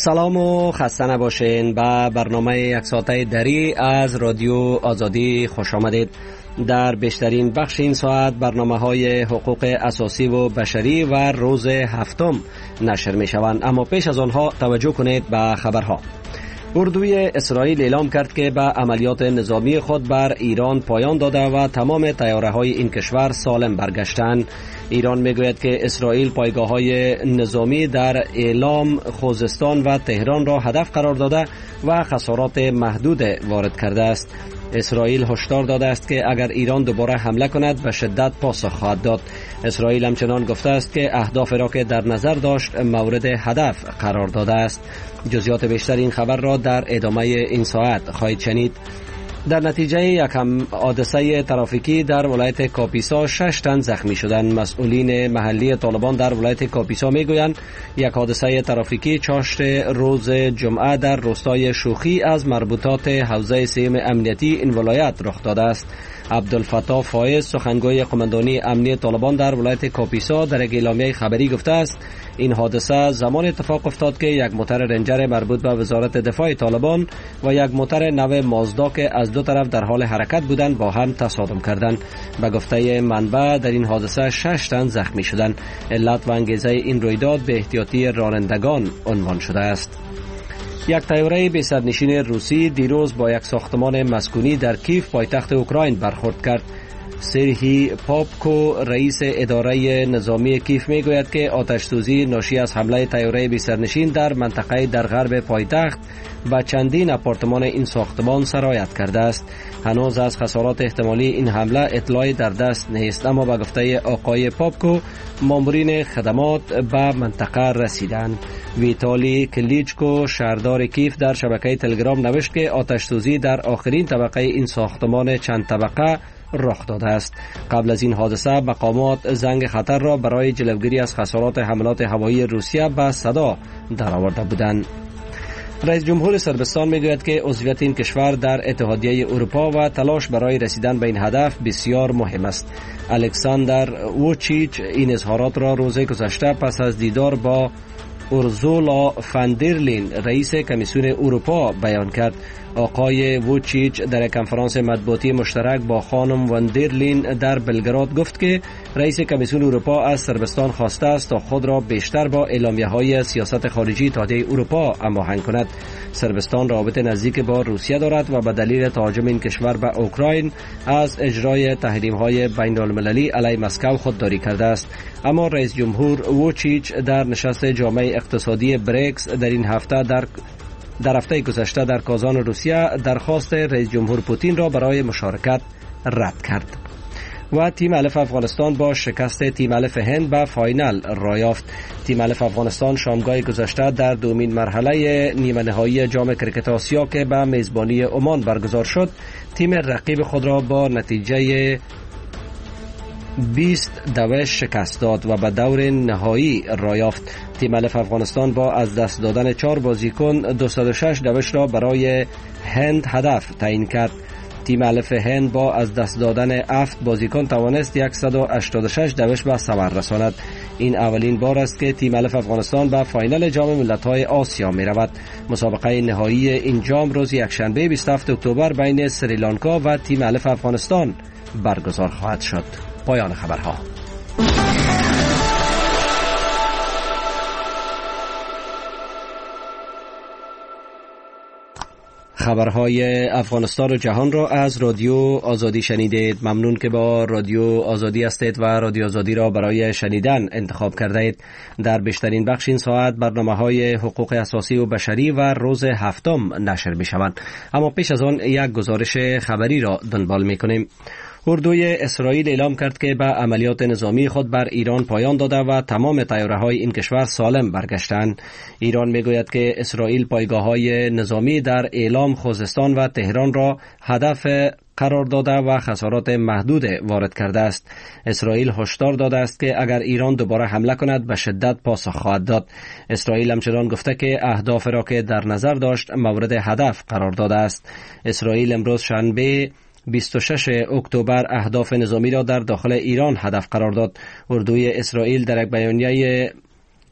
سلام و خسته نباشین. به برنامه یک ساعته دری از رادیو آزادی خوش آمدید. در بیشترین بخش این ساعت برنامه های حقوق اساسی و بشری و روز هفتم نشر می شوند، اما پیش از آنها توجه کنید به خبرها. اردوی اسرائیل اعلام کرد که به عملیات نظامی خود بر ایران پایان داده و تمام طیاره‌های این کشور سالم برگشتند. ایران میگوید که اسرائیل پایگاه‌های نظامی در ایلام، خوزستان و تهران را هدف قرار داده و خسارات محدود وارد کرده است. اسرائیل هشدار داده است که اگر ایران دوباره حمله کند به شدت پاسخ خواهد داد. اسرائیل همچنان گفته است که اهداف را که در نظر داشت مورد هدف قرار داده است. جزئیات بیشتر این خبر را در ادامه این ساعت خواهید شنید. در نتیجه یک حادثه ترافیکی در ولایت کاپیسا 6 تن زخمی شدند. مسئولین محلی طالبان در ولایت کاپیسا میگویند یک حادثه ترافیکی چاشت روز جمعه در روستای شوخی از مربوطات حوزه سیم امنیتی این ولایت رخ داده است. عبدالفتاح فایز، سخنگوی قماندانی امنی طالبان در ولایت کاپیسا، در یک اعلامیه خبری گفته است این حادثه زمان اتفاق افتاد که یک موتر رنجر مربوط به وزارت دفاع طالبان و یک موتر نو مازدا که از دو طرف در حال حرکت بودند با هم تصادم کردند. به گفته منبع در این حادثه 6 تن زخمی شدند. علت و انگیزه این رویداد به احتیاطی رانندگان عنوان شده است. یک طیاره بی سرنشین روسی دیروز با یک ساختمان مسکونی در کیف پایتخت اوکراین برخورد کرد. سرهی پاپکو، رئیس اداره نظامی کیف میگوید که آتش‌سوزی ناشی از حمله طیاره بی سرنشین در منطقه در غرب پایتخت به چندین آپارتمان این ساختمان سرایت کرده است. هنوز از خسارات احتمالی این حمله اطلاعی در دست نیست، اما به گفته آقای پاپکو مامورین خدمات به منطقه رسیدند. ویتالی کلیچکو، شهردار کیف، در شبکه تلگرام نوشت که آتش‌سوزی در آخرین طبقه این ساختمان چند طبقه رخ داده است. قبل از این حادثه مقامات زنگ خطر را برای جلوگیری از خسارات حملات هوایی روسیه به صدا درآورده بودند. رئیس جمهور صربستان میگوید که عضویت این کشور در اتحادیه اروپا و تلاش برای رسیدن به این هدف بسیار مهم است. الکساندر ووچیچ این اظهارات را روز گذشته پس از دیدار با اورزولا فاندرلین، رئیس کمیسیون اروپا، بیان کرد. آقای ووچیچ در کنفرانس مطبوعاتی مشترک با خانم واندرلین در بلگراد گفت که رئیس کمیسیون اروپا از صربستان خواسته است تا خود را بیشتر با اعلامیه‌های سیاست خارجی اتحادیه اروپا هماهنگ کند. صربستان رابط نزدیک با روسیه دارد و به دلیل تهاجم این کشور به اوکراین از اجرای تحریم‌های بین‌المللی علیه مسکو خودداری کرده است. اما رئیس جمهور ووچیچ در نشست جامعه اقتصادی بریکس در این هفته در هفته گذشته در کازان روسیه درخواست رئیس جمهور پوتین را برای مشارکت رد کرد. و تیم الف افغانستان با شکست تیم الف هند به فاینال را یافت. تیم الف افغانستان شامگاه گذشته در دومین مرحله نیمه نهایی جام کرکت آسیا که به میزبانی عمان برگزار شد، تیم رقیب خود را با نتیجه 20-2 شکست داد و به دور نهایی را یافت. تیم الف افغانستان با از دست دادن 4 بازیکن 206 دوش را برای هند هدف تعیین کرد. تیم الف هند با از دست دادن 7 بازیکن توانست 186 دوش به ثمر رساند. این اولین بار است که تیم الف افغانستان به فاینال جام ملت‌های آسیا می رود. مسابقه نهایی این جام روز یکشنبه 27 اکتبر بین سریلانکا و تیم الف افغانستان برگزار خواهد شد. پایان خبرها. خبرهای افغانستان و جهان را از رادیو آزادی شنیدید. ممنون که با رادیو آزادی هستید و رادیو آزادی را برای شنیدن انتخاب کرده اید. در بیشترین بخش این ساعت برنامه‌های حقوق اساسی و بشری و روز هفتم نشر می شوند. اما پیش از آن یک گزارش خبری را دنبال می کنیم. اردوی اسرائیل اعلام کرد که به عملیات نظامی خود بر ایران پایان داده و تمام طیاره‌های این کشور سالم برگشتند. ایران میگوید که اسرائیل پایگاه‌های نظامی در ایلام، خوزستان و تهران را هدف قرار داده و خسارات محدود وارد کرده است. اسرائیل هشدار داده است که اگر ایران دوباره حمله کند به شدت پاسخ خواهد داد. اسرائیل همچنان گفته که اهداف را که در نظر داشت مورد هدف قرار داده است. اسرائیل امروز شنبه 26 اکتبر اهداف نظامی را در داخل ایران هدف قرار داد. اردوی اسرائیل در یک بیانیه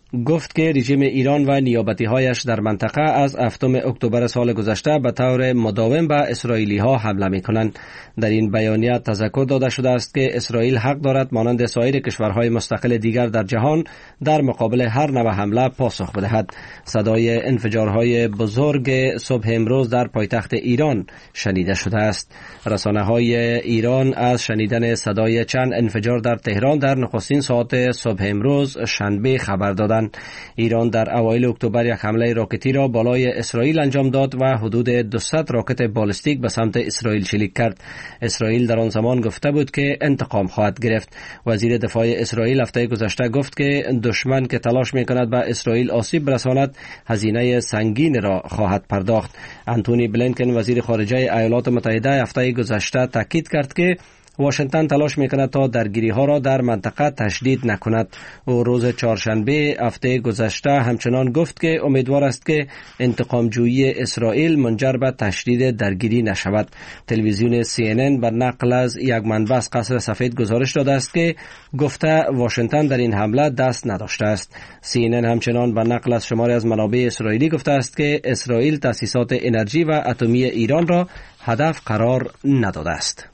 گفت که رژیم ایران و نیابتی‌هایش در منطقه از 7 اکتبر سال گذشته به طور مداوم به اسرائیلی‌ها حمله می‌کنند. در این بیانیه تذکر داده شده است که اسرائیل حق دارد مانند سایر کشورهای مستقل دیگر در جهان در مقابل هر نوع حمله پاسخ بدهد. صدای انفجارهای بزرگ صبح امروز در پایتخت ایران شنیده شده است. رسانه‌های ایران از شنیدن صدای چند انفجار در تهران در نخستین ساعات صبح امروز شنبه خبر دادند. ایران در اوایل اکتبر یک حمله راکتی را بالای اسرائیل انجام داد و حدود 200 راکت بالستیک به سمت اسرائیل شلیک کرد. اسرائیل در آن زمان گفته بود که انتقام خواهد گرفت. وزیر دفاع اسرائیل هفته گذشته گفت که دشمن که تلاش می‌کند به اسرائیل آسیب برساند هزینه سنگین را خواهد پرداخت. آنتونی بلینکن وزیر خارجه ایالات متحده هفته گذشته تاکید کرد که واشنگتن تلاش میکند تا درگیری ها را در منطقه تشدید نکند. او روز چهارشنبه هفته گذشته همچنان گفت که امیدوار است که انتقام جویی اسرائیل منجر به تشدید درگیری نشود. تلویزیون CNN بر نقل از یک منبع از قصر سفید گزارش داده است که گفته واشنگتن در این حمله دست نداشته است. CNN همچنان بر نقل از شماری از منابع اسرائیلی گفته است که اسرائیل تأسیسات انرژی و اتمی ایران را هدف قرار نداده است.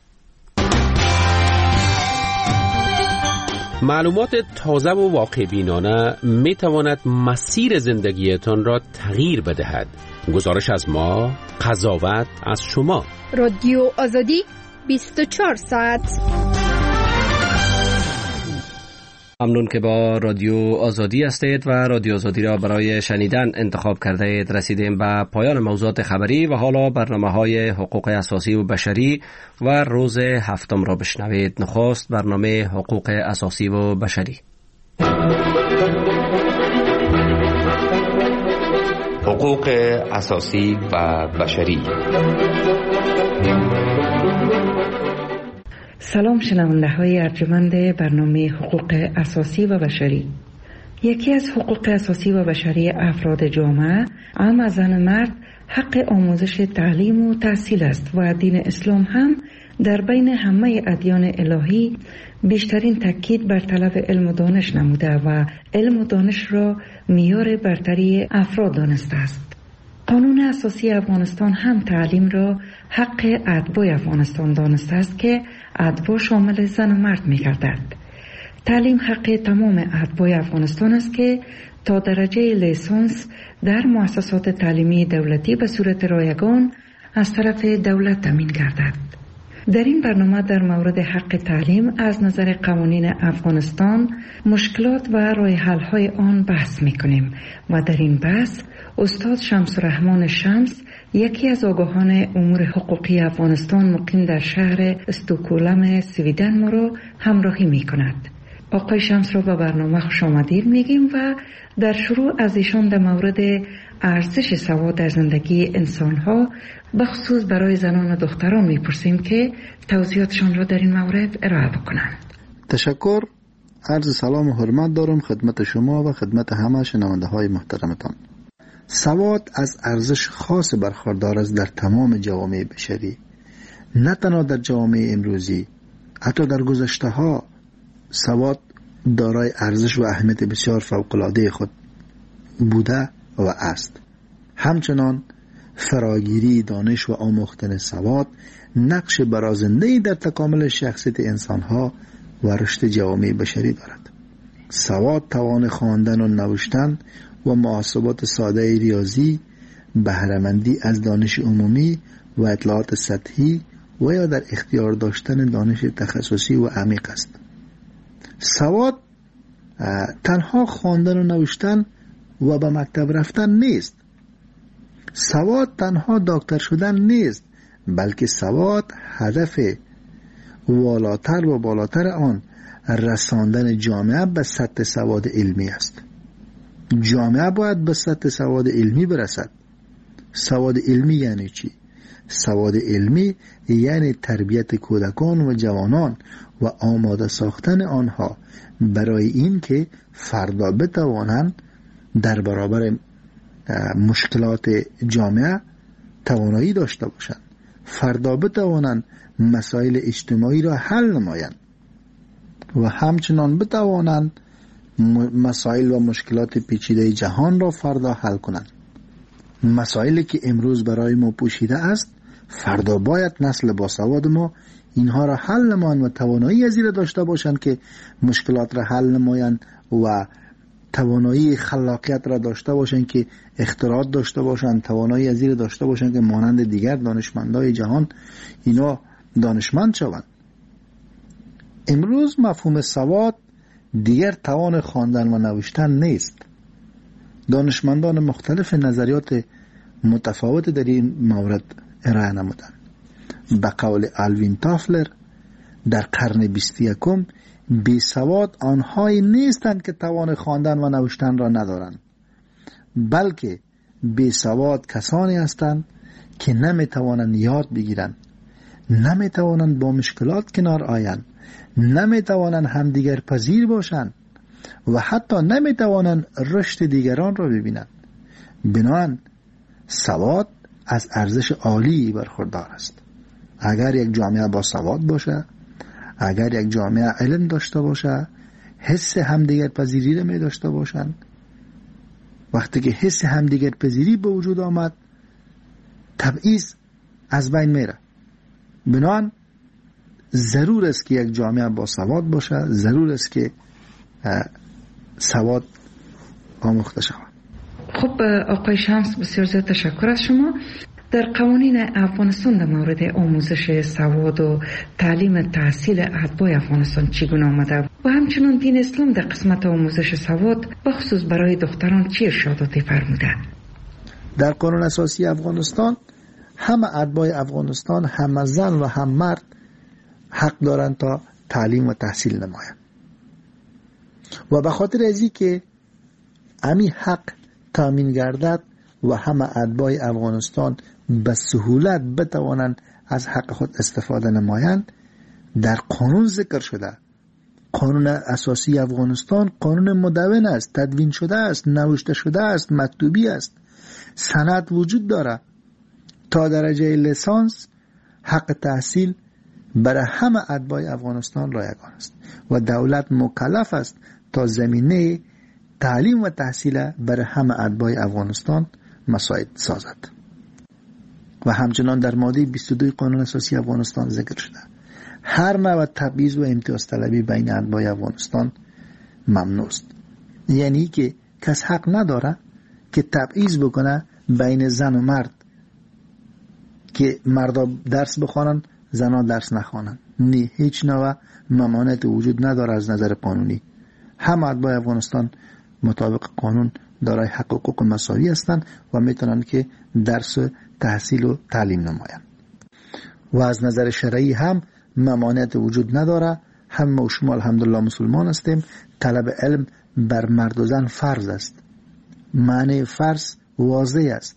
معلومات تازه و واقع بینانه می تواند مسیر زندگیتان را تغییر بدهد. گزارش از ما، قضاوت از شما. رادیو آزادی 24 ساعت. ممنون که با رادیو آزادی هستید و رادیو آزادی را برای شنیدن انتخاب کرده اید. رسیدیم به پایان موضوعات خبری و حالا برنامه‌های حقوق اساسی و بشری و روز هفتم را بشنوید. نخست برنامه حقوق اساسی و بشری. حقوق اساسی و بشری. سلام شنونده های ارجمند برنامه حقوق اساسی و بشری. یکی از حقوق اساسی و بشری افراد جامعه، اما زن مرد، حق آموزش تعلیم و تحصیل است و دین اسلام هم در بین همه ادیان الهی بیشترین تاکید بر طلب علم و دانش نموده و علم و دانش را معیار برتری افراد دانسته است. قانون اساسی افغانستان هم تعلیم را حق اتباع افغانستان دانسته است که اتباع شامل زن و مرد می گردد. تعلیم حق تمام اتباع افغانستان است که تا درجه لیسانس در مؤسسات تعلیمی دولتی به صورت رایگان از طرف دولت تامین گردد. در این برنامه در مورد حق تعلیم از نظر قوانین افغانستان، مشکلات و راه حل های آن بحث می کنیم و در این بحث استاد شمس الرحمن شمس، یکی از آگاهان امور حقوقی افغانستان مقیم در شهر استکهلم سویدن ما را همراهی می کند. آقای شمس را به برنامه خوش آمدید میگیم و در شروع از ایشان در مورد ارزش سواد در زندگی انسانها بخصوص برای زنان و دختران میپرسیم که توضیحاتشان را در این مورد ارائه بکنند. تشکر. عرض سلام و حرمت دارم خدمت شما و خدمت همه شنونده های محترمتان. سواد از ارزش خاص برخوردار است در تمام جوامع بشری، نه تنها در جوامع امروزی، حتی در گذشته ها سواد دارای ارزش و اهمیت بسیار فوق‌العاده خود بوده و است. همچنان فراگیری دانش و آموختن سواد نقش برازنده‌ای در تکامل شخصیت انسانها و رشد جوامع بشری دارد. سواد توان خواندن و نوشتن و محاسبات ساده ریاضی، بهره‌مندی از دانش عمومی و اطلاعات سطحی و یا در اختیار داشتن دانش تخصصی و عمیق است. سواد تنها خواندن و نوشتن و به مکتب رفتن نیست. سواد تنها دکتر شدن نیست، بلکه سواد هدف والاتر و بالاتر آن رساندن جامعه به سطح سواد علمی است. جامعه باید به سطح سواد علمی برسد. سواد علمی یعنی چی؟ سواد علمی یعنی تربیت کودکان و جوانان و آماده ساختن آنها برای این که فردا بتوانند در برابر مشکلات جامعه توانایی داشته باشند، فردا بتوانند مسائل اجتماعی را حل نمایند و همچنان بتوانند مسائل و مشکلات پیچیده جهان را فردا حل کنند. مسائلی که امروز برای ما پوشیده است، فردا باید نسل باسواد ما اینها را حل نمایند و توانایی از این داشته باشند که مشکلات را حل نمایند و توانایی خلاقیت را داشته باشند که اختراعات داشته باشند، توانایی از این داشته باشند که مانند دیگر دانشمندای جهان اینا دانشمند شوند. امروز مفهوم سواد دیگر توان خواندن و نوشتن نیست. دانشمندان مختلف نظریات متفاوت در این مورد ارائه نمودند. به قول آلوین تافلر در قرن 21 بی سواد آنهایی نیستند که توان خواندن و نوشتن را ندارند، بلکه بی سواد کسانی هستند که نمیتوانند یاد بگیرند، نمیتوانند با مشکلات کنار آیند، نمیتوانند همدیگر پذیر باشند و حتی نمیتوانند رشد دیگران را ببینند. بنابراین سواد از ارزش عالی برخوردار است. اگر یک جامعه با سواد باشه، اگر یک جامعه علم داشته باشه، حس همدیگر پذیری را می داشته باشند، وقتی که حس همدیگر پذیری به وجود آمد، تبعیض از بین میره. بنابراین ضرور است که یک جامعه با سواد باشه، ضرور است که سواد آموخته شود. خب آقای شمس، بسیار زیاد تشکر از شما. در قوانین افغانستان در مورد آموزش سواد و تعلیم تحصیل اتباع افغانستان چگونه آمده و همچنین دین اسلام در قسمت آموزش سواد بخصوص برای دختران چه ارشاداتی فرموده؟ در قانون اساسی افغانستان همه اتباع افغانستان، هم زن و هم مرد حق دارند تا تعلیم و تحصیل نمایند و به خاطر ازی که امی حق تامین گردد و همه اتباع افغانستان به سهولت بتوانند از حق خود استفاده نمایند، در قانون ذکر شده. قانون اساسی افغانستان قانون مدون است، تدوین شده است، نوشته شده است، مکتوبی است، سند وجود داره. تا درجه لیسانس حق تحصیل برای همه اتباع افغانستان رایگان است و دولت مکلف است تا زمینه تعلیم و تحصیل برای همه اتباع افغانستان مساعد سازد. و همچنان در ماده 22 قانون اساسی افغانستان ذکر شده هر نوع تبعیض و امتیاز طلبی بین اتباع افغانستان ممنوع است. یعنی که کس حق نداره که تبعیض بکنه بین زن و مرد، که مردا درس بخوانند زنها درس نخوانند. نه، هیچ نوع ممانعت وجود نداره از نظر قانونی. همه اتباع افغانستان مطابق قانون دارای حق و حقوق مساوی هستند و میتونن که درس تحصیل و تعلیم نمایند. و از نظر شرعی هم ممانعت وجود نداره. هم و شما الحمدلله مسلمان هستیم. طلب علم بر مرد و زن فرض است. معنی فرض واضح است.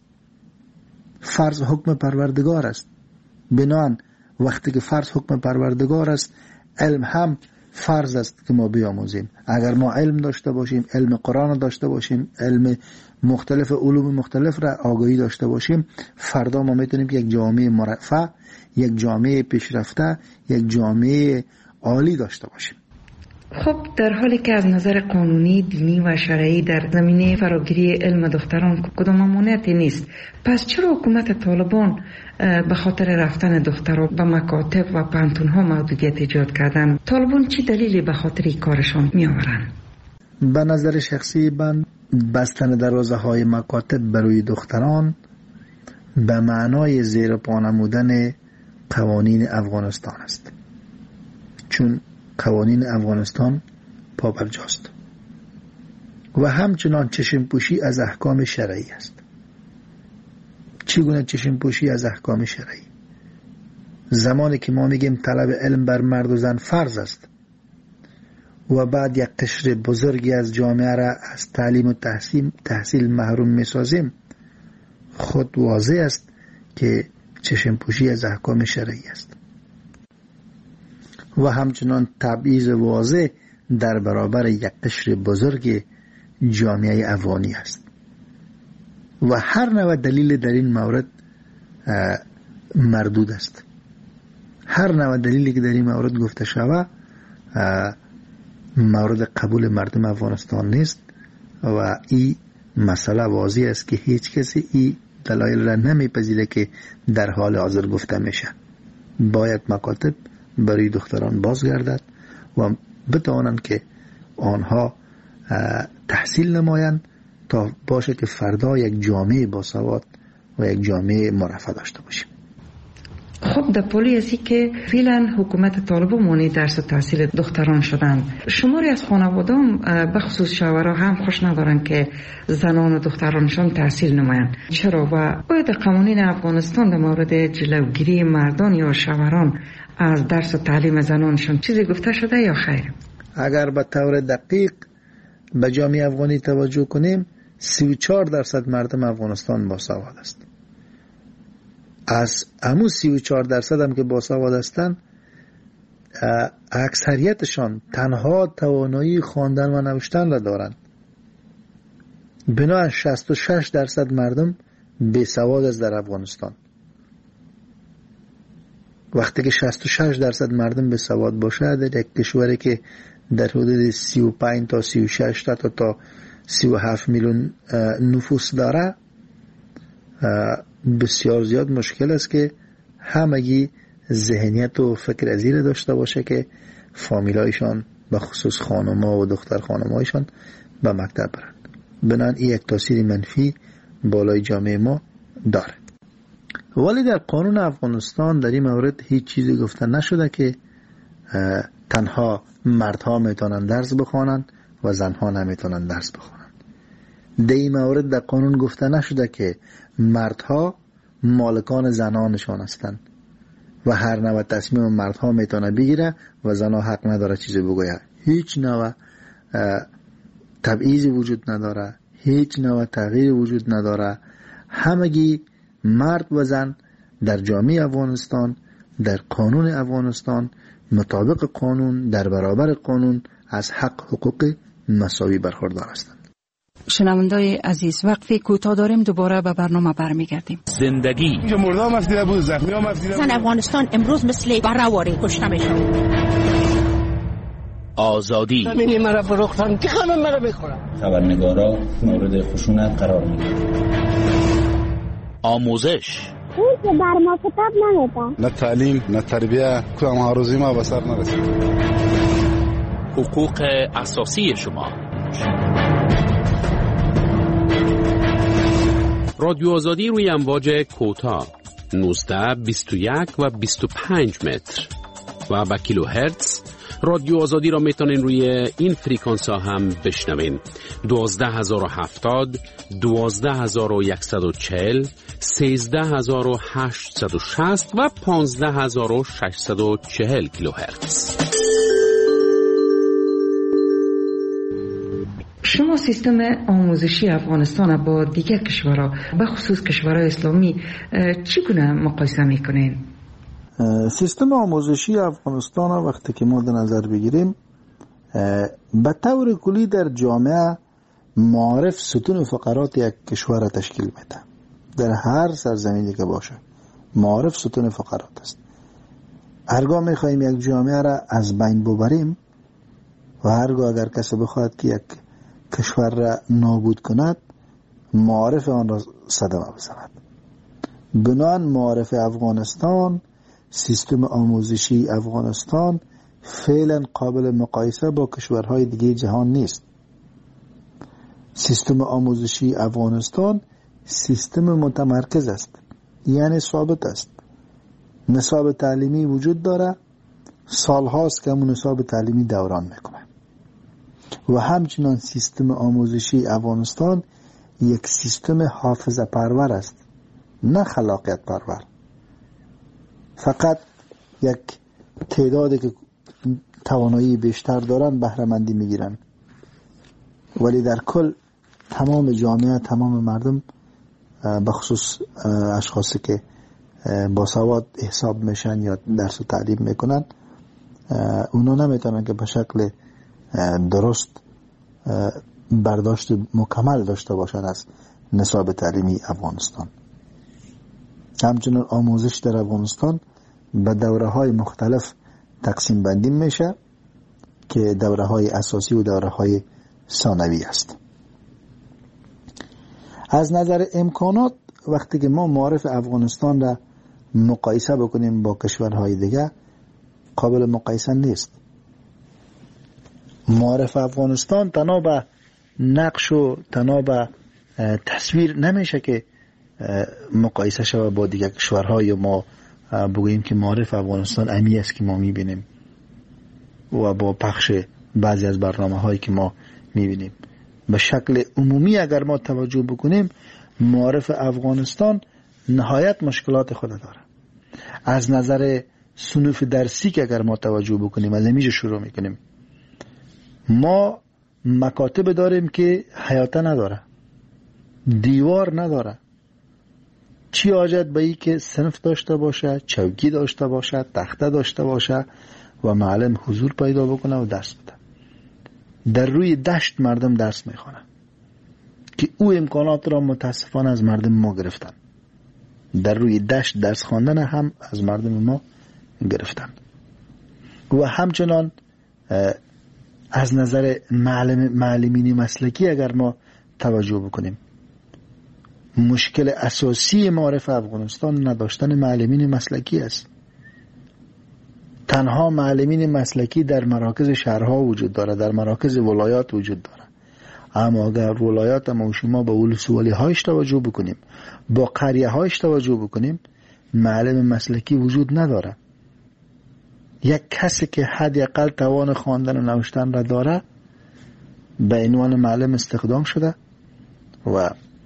فرض حکم پروردگار است. بنابراین وقتی که فرض حکم پروردگار است، علم هم فرض است که ما بیاموزیم. اگر ما علم داشته باشیم، علم قرآن داشته باشیم، علم مختلف علوم مختلف را آگاهی داشته باشیم، فردا ما میتونیم یک جامعه مرفه، یک جامعه پیشرفته، یک جامعه عالی داشته باشیم. خب در حالی که از نظر قانونی، دینی و شرعی در زمینه فراگیری علم دختران کدام ممانعتی نیست، پس چرا حکومت طالبان به خاطر رفتن دختران به مکاتب و پانتون‌ها محدودیت ایجاد کردن؟ طالبان چی دلیلی به خاطر این کارشان میآورند؟ به نظر شخصی من بستن دروازه های مکاتب برای دختران به معنای زیر پا نمودن قوانین افغانستان است، چون قوانین افغانستان پابرجاست و همچنان چشم پوشی از احکام شرعی است. چگونه چشم پوشی از احکام شرعی؟ زمانی که ما میگیم طلب علم بر مرد و زن فرض است و بعد یک قشر بزرگی از جامعه را از تعلیم و تحصیل محروم میسازیم، خود واضح است که چشم پوشی از احکام شرعی است. و همچنان تبعیض واضح در برابر یک قشر بزرگ جامعه افغانی است و هر نوع دلیل در این مورد مردود است. هر نوع دلیلی که در این مورد گفته شود مورد قبول مردم افغانستان نیست و این مسئله واضح است که هیچ کسی این دلایل را نمیپذیره که در حال حاضر گفته میشه. باید مکاتب برای دختران بازگردد و بتوانند که آنها تحصیل نمایند تا باشه که فردا یک جامعه باسواد و یک جامعه مرفه داشته باشیم. خب در پولی ازی که فعلا حکومت طالبان مانع درس و تحصیل دختران شدن، شماری از خانواده‌ام به خصوص شوهرها هم خوش ندارن که زنان و دخترانشان تحصیل نمایند. چرا و آیا در قوانین افغانستان در مورد جلوگیری مردان یا شوهران از درس و تعلیم زنانشان چیزی گفته شده یا خیر؟ اگر به طور دقیق به جامعه افغانی توجه کنیم 34% مردم افغانستان باسواد است. از همون 34% هم که باسواد هستند اکثریتشان تنها توانایی خواندن و نوشتن را دارند. بنابراین 66% مردم بیسواد است در افغانستان. وقتی که 66% مردم بیسواد باشه در یک کشوری که در حدود 35 تا 36 تا 37 میلیون نفوس داره، بسیار زیاد مشکل است که همگی ذهنیت و فکر ازیر داشته باشه که فامیلایشان به خصوص خانم‌ها و دختر خانم‌هایشان به مکتب برند. بنابراین این یک تاثیر منفی بالای جامعه ما داره. ولی در قانون افغانستان در این مورد هیچ چیزی گفته نشده که تنها مردها میتونن درس بخوانند و زنها نمیتونن درس بخوانند. در این مورد در قانون گفته نشده که مردها مالکان زنانشان هستند و هر نوع تصمیم مردها میتونه بگیره و زنها حق نداره چیزی بگوید. هیچ نوع تبعیضی وجود نداره، هیچ نوع تغییری وجود نداره. همگی مرد و زن در جامعه افغانستان در قانون افغانستان مطابق قانون در برابر قانون از حق حقوق مساوی برخوردار هستند. شنوندای عزیز، وقفی کوتاه داریم، دوباره به برنامه برمیگردیم. زندگی اینجا مردم افدیده بود، زخمی هم افدیده بود. زن افغانستان امروز مثل برهواری کشته میشن. آزادی همینی مرا فروختن که همه مرا بخورن. خبرنگارا مورد خشونت قرار میدن. آموزش اون که بر ما کتاب نمیدن، نه تعلیم نه تربیه، کام هاروزی ما به سر نرسید. حقوق اساسی شما. رادیو آزادی روی امواج کوتاه 19 21 و 25 متر و با کیلو هرتز. رادیو آزادی را میتونین روی این فریکانس ها هم بشنوین. 12070 12140 13860 و 15640 کیلوهرتز. شما سیستم آموزشی افغانستان با دیگر کشورها به خصوص کشورهای اسلامی چگونه مقایسه میکنین؟ سیستم آموزشی افغانستان وقتی که ما در نظر بگیریم به طور کلی در جامعه معارف ستون فقرات یک کشور تشکیل میده. در هر سرزمینی که باشه معارف ستون فقرات است. هرگاه میخوایم یک جامعه را از بین ببریم و هرگاه اگر کسی بخواهد که یک کشور را نابود کند معارف آن را صدمه بزند. بنان معارف افغانستان، سیستم آموزشی افغانستان فعلا قابل مقایسه با کشورهای دیگه جهان نیست. سیستم آموزشی افغانستان سیستم متمرکز است، یعنی ثابت است. نصاب تعلیمی وجود داره، سالهاست که همون نصاب تعلیمی دوران میکنه و همچنان سیستم آموزشی افغانستان یک سیستم حافظه پرور است، نه خلاقیت پرور. فقط یک تعدادی که توانایی بیشتر دارن بهره مندی میگیرن، ولی در کل تمام جامعه، تمام مردم به خصوص اشخاصی که باسواد حساب میشن یا درس و تعلیم میکنن اونا نمیتونن که به شکل درست برداشت مکمل داشته باشن از نصاب تعلیمی افغانستان. همچنین آموزش در افغانستان به دوره های مختلف تقسیم بندی میشه که دوره های اساسی و دوره های ثانوی است. از نظر امکانات وقتی که ما معارف افغانستان را مقایسه بکنیم با کشورهای دیگه قابل مقایسه نیست. معارف افغانستان تنها به نقش و تنها به تصویر نمیشه که مقایسه شود با دیگر کشورها یا ما بگوییم که معارف افغانستان امی است که ما میبینیم و با پخش بعضی از برنامه هایی که ما میبینیم. به شکل عمومی اگر ما توجه بکنیم معارف افغانستان نهایت مشکلات خود داره. از نظر صنوف درسی که اگر ما توجه بکنیم از اینجا شروع میکنیم، ما مکاتب داریم که حیاته نداره، دیوار نداره. چی حاجت به این که صنف داشته باشه، چوکی داشته باشه، تخته داشته باشه و معلم حضور پیدا بکنه و درس بده. در روی دشت مردم درس میخوانه که او امکانات را متاسفانه از مردم ما گرفتن. در روی دشت درس خواندن هم از مردم ما گرفتن. و همچنان از نظر معلمین مسلکی اگر ما توجه بکنیم، مشکل اساسی معارف افغانستان نداشتن معلمین مسلکی است. تنها معلمین مسلکی در مراکز شهرها وجود داره، در مراکز ولایات وجود داره. اما اگر ولایات ما شما با ولسوالی هایش توجه بکنیم، با قریه هایش توجه بکنیم، معلم مسلکی وجود نداره. یک کسی که حداقل توان خواندن و نوشتن را داره به عنوان معلم استخدام شده و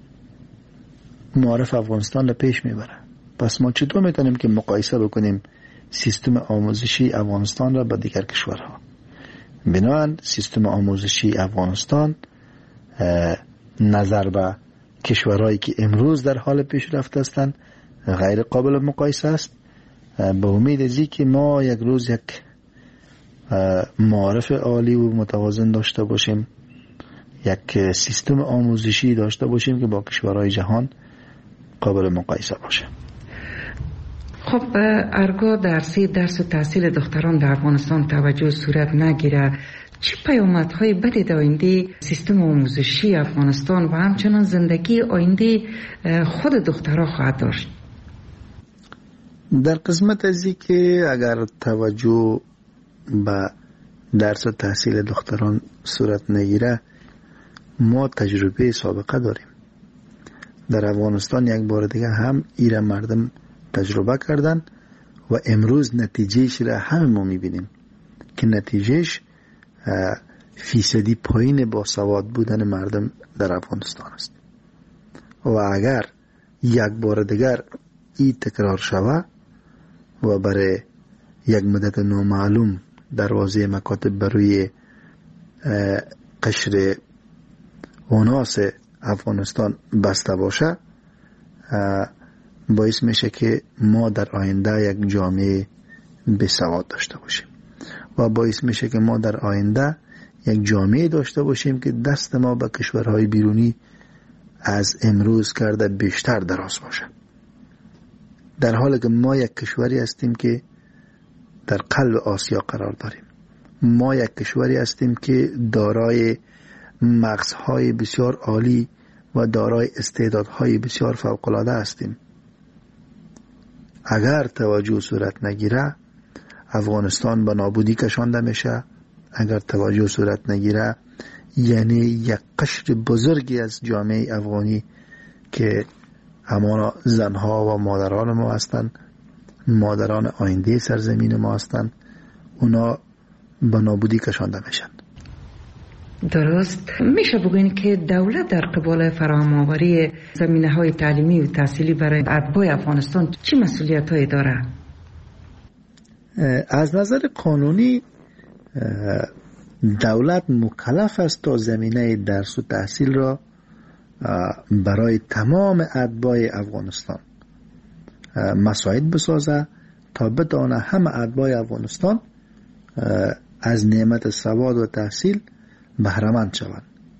معارف افغانستان را پیش میبره. پس ما چطور میتونیم که مقایسه بکنیم سیستم آموزشی افغانستان را با دیگر کشورها؟ بنابراین سیستم آموزشی افغانستان نظر به کشورهایی که امروز در حال پیشرفت هستند غیر قابل مقایسه است. به امید ازی که ما یک روز یک معارف عالی و متوازن داشته باشیم، یک سیستم آموزشی داشته باشیم که با کشورهای جهان قابل مقایسه باشه. خب ارگاه درس و تحصیل دختران در افغانستان توجه صورت نگیره، چه پیامدهای بدی در آینده سیستم آموزشی افغانستان و همچنان زندگی آینده خود دخترها خواهد داشت؟ در قسمت ازی که اگر توجه به درس و تحصیل دختران صورت نگیره، ما تجربه سابقه داریم. در افغانستان یک بار دیگه هم ایره مردم تجربه کردن و امروز نتیجهش را همه ما میبینیم که نتیجهش فیصدی پایین با سواد بودن مردم در افغانستان است. و اگر یک بار دیگر این تکرار شود و برای یک مدت نامعلوم دروازه مکاتب بروی قشر اوناس افغانستان بسته باشه، باعث میشه که ما در آینده یک جامعه بسواد داشته باشیم و باعث میشه که ما در آینده یک جامعه داشته باشیم که دست ما به کشورهای بیرونی از امروز کرده بیشتر دراز باشه، در حالی که ما یک کشوری هستیم که در قلب آسیا قرار داریم. ما یک کشوری هستیم که دارای مغزهای بسیار عالی و دارای استعدادهای بسیار فوق‌العاده هستیم. اگر توجه صورت نگیره افغانستان به نابودی کشانده میشه. اگر توجه صورت نگیره یعنی یک قشر بزرگی از جامعه افغانی که همانا زنها و مادران ما هستند، مادران آینده سرزمین ما هستند، اونا به نابودی کشانده میشن. درست. میشه بگوین که دولت در قبال فراهم آوری زمینه‌های تعلیمی و تحصیلی برای اتباع افغانستان چه مسئولیت‌هایی داره؟ از نظر قانونی دولت مکلف است تا زمینه درس و تحصیل را برای تمام اتباع افغانستان مساعد بسازه تا بتونه همه اتباع افغانستان از نعمت سواد و تحصیل بهره‌مند شوند.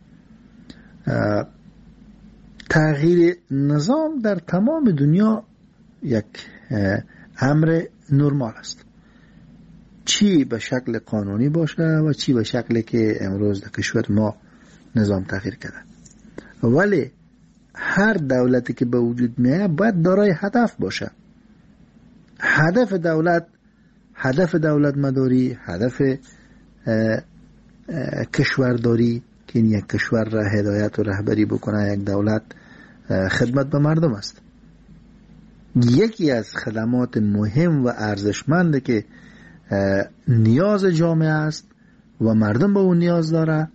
تغییر نظام در تمام دنیا یک امر نرمال است. چی به شکل قانونی باشه و چی به شکلی که امروز در کشور ما نظام تغییر کرده. ولی هر دولتی که به وجود میاد باید دارای هدف باشه. هدف دولت مداری، هدف کشورداری که این یک کشور را هدایت و رهبری بکنه، یک دولت خدمت به مردم است. یکی از خدمات مهم و ارزشمند که نیاز جامعه است و مردم به اون نیاز داره،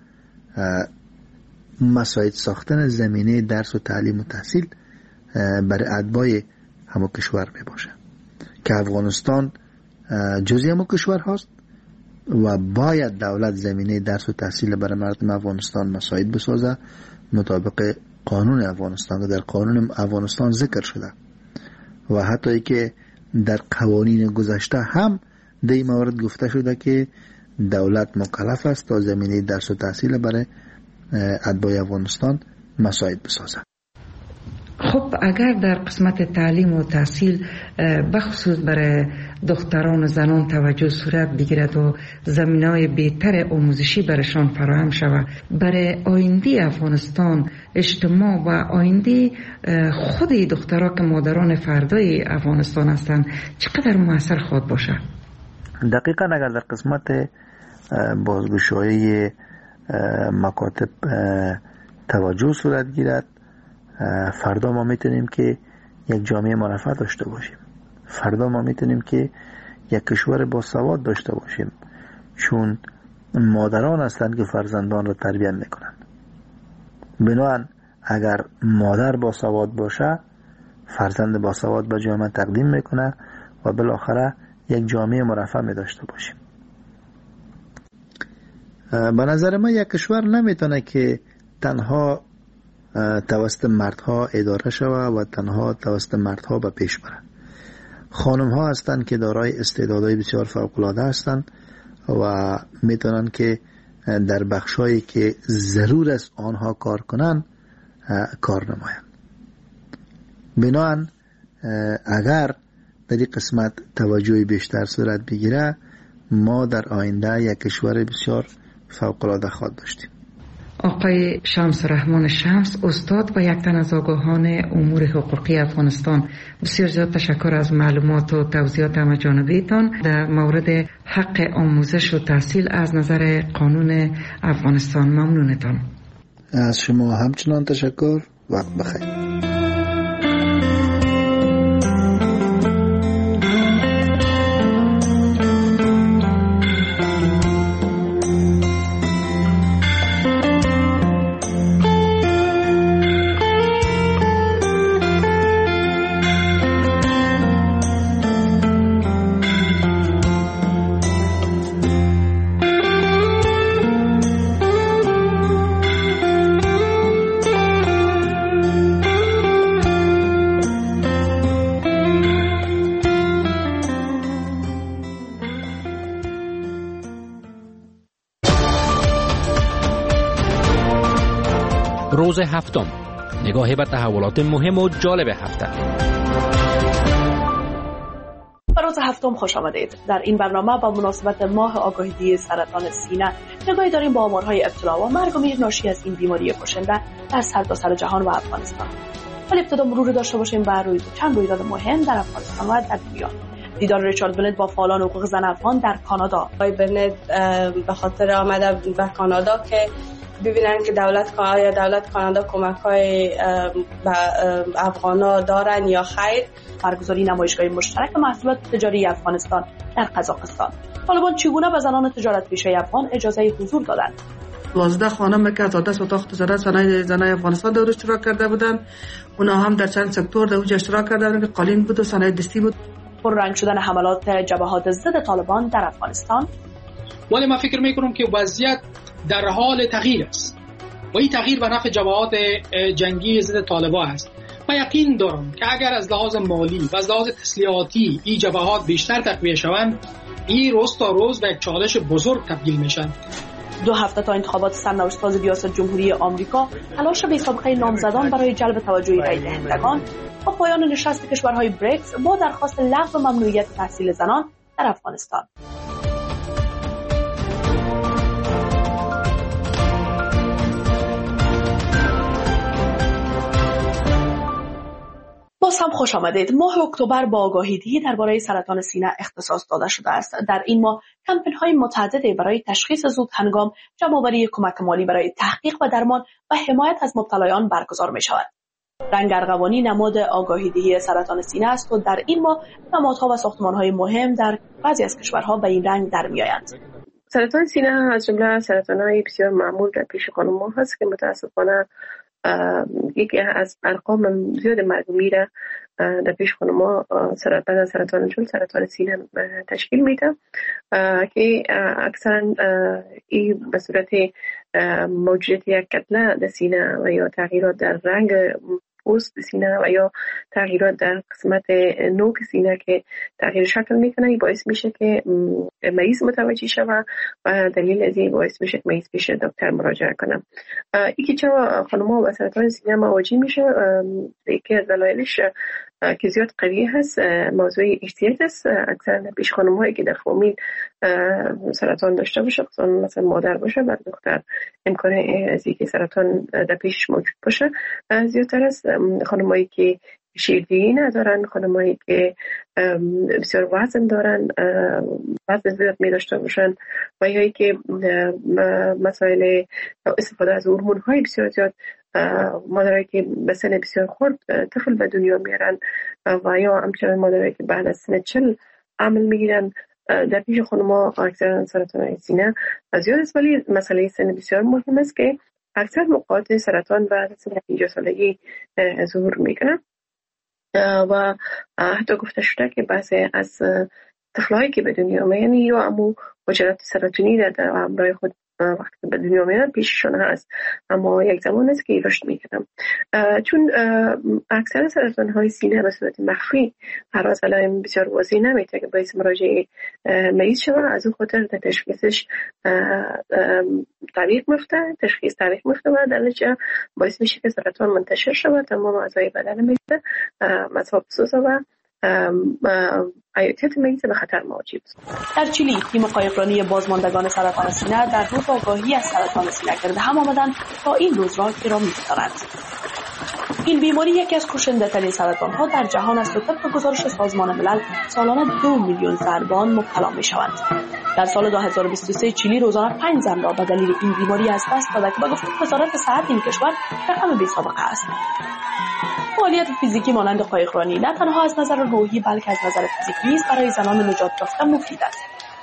مساعد ساختن زمینه درس و تعلیم و تحصیل برای اتباع همو کشور می باشه که افغانستان جزئی همو کشور هست و باید دولت زمینه درس و تحصیل برای مردم افغانستان مساعد بسازه مطابق قانون افغانستان که در قانون افغانستان ذکر شده و حتی ای که در قوانین گذشته هم در این مورد گفته شده که دولت مکلف است تا زمینه درس و تحصیل برای اتباع افغانستان مساعد بسازه. خب اگر در قسمت تعلیم و تحصیل بخصوص برای دختران و زنان توجه صورت بگیرد و زمینه‌های بهتر آموزشی برایشان فراهم شود، برای آینده افغانستان اجتماع و آینده خود دخترها که مادران فردای افغانستان هستند چقدر مؤثر خواهد باشد؟ دقیقاً اگر در قسمت بازگشایی مکاتب توجه صورت گیرد، فردا ما میتونیم که یک جامعه مرفه داشته باشیم. فردا ما میتونیم که یک کشور با سواد داشته باشیم، چون مادران هستند که فرزندان را تربیت میکنند. بنابراین اگر مادر با سواد باشه، فرزند با سواد به جامعه تقدیم میکنه و بالاخره یک جامعه مرفه می داشته باشیم. به نظر من یک کشور نمیتونه که تنها توسط مردها اداره شود و تنها توسط مردها به پیش بره. خانم ها هستند که دارای استعدادهای بسیار فوق العاده هستند و میتونن که در بخشایی که ضرور است آنها کار کنن کار نمایند. بنابراین اگر در این قسمت توجهی بیشتر صورت بگیره، ما در آینده یک کشور بسیار فوق العاده خواهد داشتیم. آقای شمس رحمان شمس، استاد و یک تن از آگاهان امور حقوقی افغانستان، بسیار زیاد تشکر از معلومات و توضیحات همه‌جانبه‌تان در مورد حق آموزش و تحصیل از نظر قانون افغانستان. ممنونتان. از شما همچنان تشکر. وقت بخیر. روز هفتم، نگاهی به تحولات مهم و جالب هفته. به روز هفتم خوش آمدید. در این برنامه با مناسبت ماه آگاهی سرطان سینه نگاهی داریم با آمارهای ابتلا و مرگ و میر ناشی از این بیماری کشنده در سرتاسر جهان و افغانستان. ولی ابتدا مرور داشته باشیم بر چند رویداد مهم در افغانستان و در دنیا. دیدار ریچارد بنت با فعالان حقوق زن افغان در کانادا. آقای بنت به خاطر آمده به کانادا که ببینن که دولت کانادا کمک‌های به افغانا دارن یا خیر. برگزاری نمایشگاه مشترک محصولات تجاری افغانستان در قزاقستان. طالبان چگونه به زنان تجارت پیشه افغان اجازه حضور دادند؟ 12 خانم که از عادت اتاق تجارت صنایع افغانستان در اشتراک کرده بودند، اونا هم در چند سکتور در اونجا اشتراک کرده بودند که قالین بود و صنایع دستی بود. پررنگ شدن حملات جبهات ضد طالبان در افغانستان. ولی من فکر میکنم که وضعیت در حال تغییر است و این تغییر به نفع جبهات جنگی ضد طالبان است. من یقین دارم که اگر از لحاظ مالی و از لحاظ تسلیحاتی این جبهات بیشتر تقویه شوند، این روز تا روز به یک چالش بزرگ تبدیل میشن. 2 هفته تا انتخابات سرنوشت‌ساز ریاست جمهوری آمریکا، تلاش بی سابقه نامزدان برای جلب توجه رای دهندگان و پایان نشست کشورهای بریکس با درخواست لغو ممنوعیت تحصیل زنان در افغانستان. باز هم خوش آمدید. ماه اکتبر با آگاهی‌دهی درباره سرطان سینه اختصاص داده شده است. در این ماه کمپین‌های متعددی برای تشخیص زود هنگام، جمع‌آوری کمک مالی برای تحقیق و درمان و حمایت از مبتلایان برگزار می‌شود. رنگ ارغوانی نماد آگاهی‌دهی سرطان سینه است و در این ماه نمادها و ساختمان‌های مهم در بعضی از کشورها به این رنگ در می‌آیند. سرطان سینه از جمله سرطان‌های بسیار معمول در پیش خانم‌ها هست که متأسفانه یکی از ارقام زیاد مرگ و میر در پیش خانم‌ها سرطان جلد، سرطان سینه تشکیل میده که اکثرا این به صورت موجودیت یک کتله در سینه و یا تغییرات در رنگ پوست سینه و یا تغییرات در قسمت نوک سینه که تغییر شکل میکنه باعث میشه که مریض متوجه شود و دلیل از این باعث میشه که مریض پیش دکتر مراجعه کنه. اینکه چرا خانم‌ها با سرطان سینه مواجه میشه، یکی از دلایلش که زیاد قوی هست موضوع ارثیت است. اکثرا پیش خانم‌هایی که در فامیل سرطان داشته باشه، مثلا مادر باشه، بعد دختر امکان از اینکه سرطان در پیش موجود باشه زیادتر است. خانم‌هایی که شیردهی ندارن، خانم‌هایی که بسیار وزن دارن، وزن زیاد می داشته باشن و یا که مسائل استفاده از هورمون‌های بسیار زیاد، مادرایی که به سن بسیار خرد طفل به دنیا میارن و یا همچنان مادرایی که بعد از سن 40 عمل میگیرن، در پیش خانم‌ها اکثرا سرطان سینه زیاد است. ولی مسئله سن بسیار مهم است که اکثر موقعات سرطان بعد از سن 50 سالگی ظهور میکنه و حتی گفته شده که بعضی از طفلایی که به دنیا میان یا امو حجرات سرطانی در همراه خود وقتی به دنیا میان پیششون هست، اما یک زمان است که رشد میکنن. چون اکثر سرطان های سینه به صورت مخفی هر علائم بسیار واضح نمیده که باعث مراجعه مریض شود، از اون خاطر در تشخیصش تعویق میفته، تشخیص تعویق میفته و در نتیجه باعث میشه که سرطان منتشر شود، تمام اعضای بدن میفته، مصاب بسازه و حیاتیت مریض به خطر مواجه است. در چیلی تیم قایقرانی بازماندگان سرطان سینه در روز آگاهی از سرطان سینه گرد هم آمدند تا این روز را گرامی بدارند. این بیماری یکی از کشنده‌ترین سرطان‌ها در جهان است و طبق گزارش سازمان ملل سالانه 2 میلیون زن به آن مبتلا می‌شوند. در سال 2023 چیلی روزانه 5 زن را به دلیل این بیماری از دست داده که به گفته وزارت صحت این کشور رقم بی‌سابقه است. فعالیت فیزیکی مانند قایقرانی نه تنها از نظر روحی بلکه از نظر فیزیکی نیز برای زنان نجات یافته مفید است.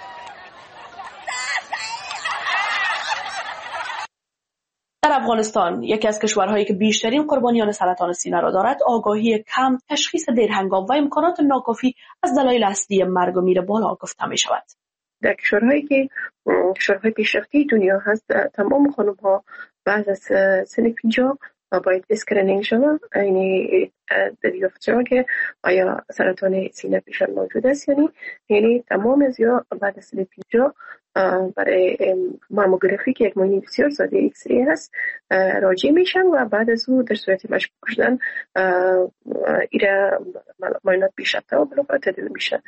در افغانستان، یکی از کشورهایی که بیشترین قربانیان سرطان سینه را دارد، آگاهی کم، تشخیص دیرهنگام و امکانات ناکافی از دلایل اصلی مرگ و میر بالا گفته می شود. در کشورهایی که کشورهای پیشرفته دنیا هست، تمام خانم‌ها بعد از سن 50 باید اسکرینینگ شود، یعنی دریافت شود که آیا سرطان سینه پیشان موجود است یا یعنی تمام از یا بعد از سن 50 برای ماموگرافی که یک معاینه بسیار ساده ایکس‌ری هست راجع میشن و بعد از اون در صورت مشکوک شدن ایره معاینات بیشتر و بلوغ تداوی میشن.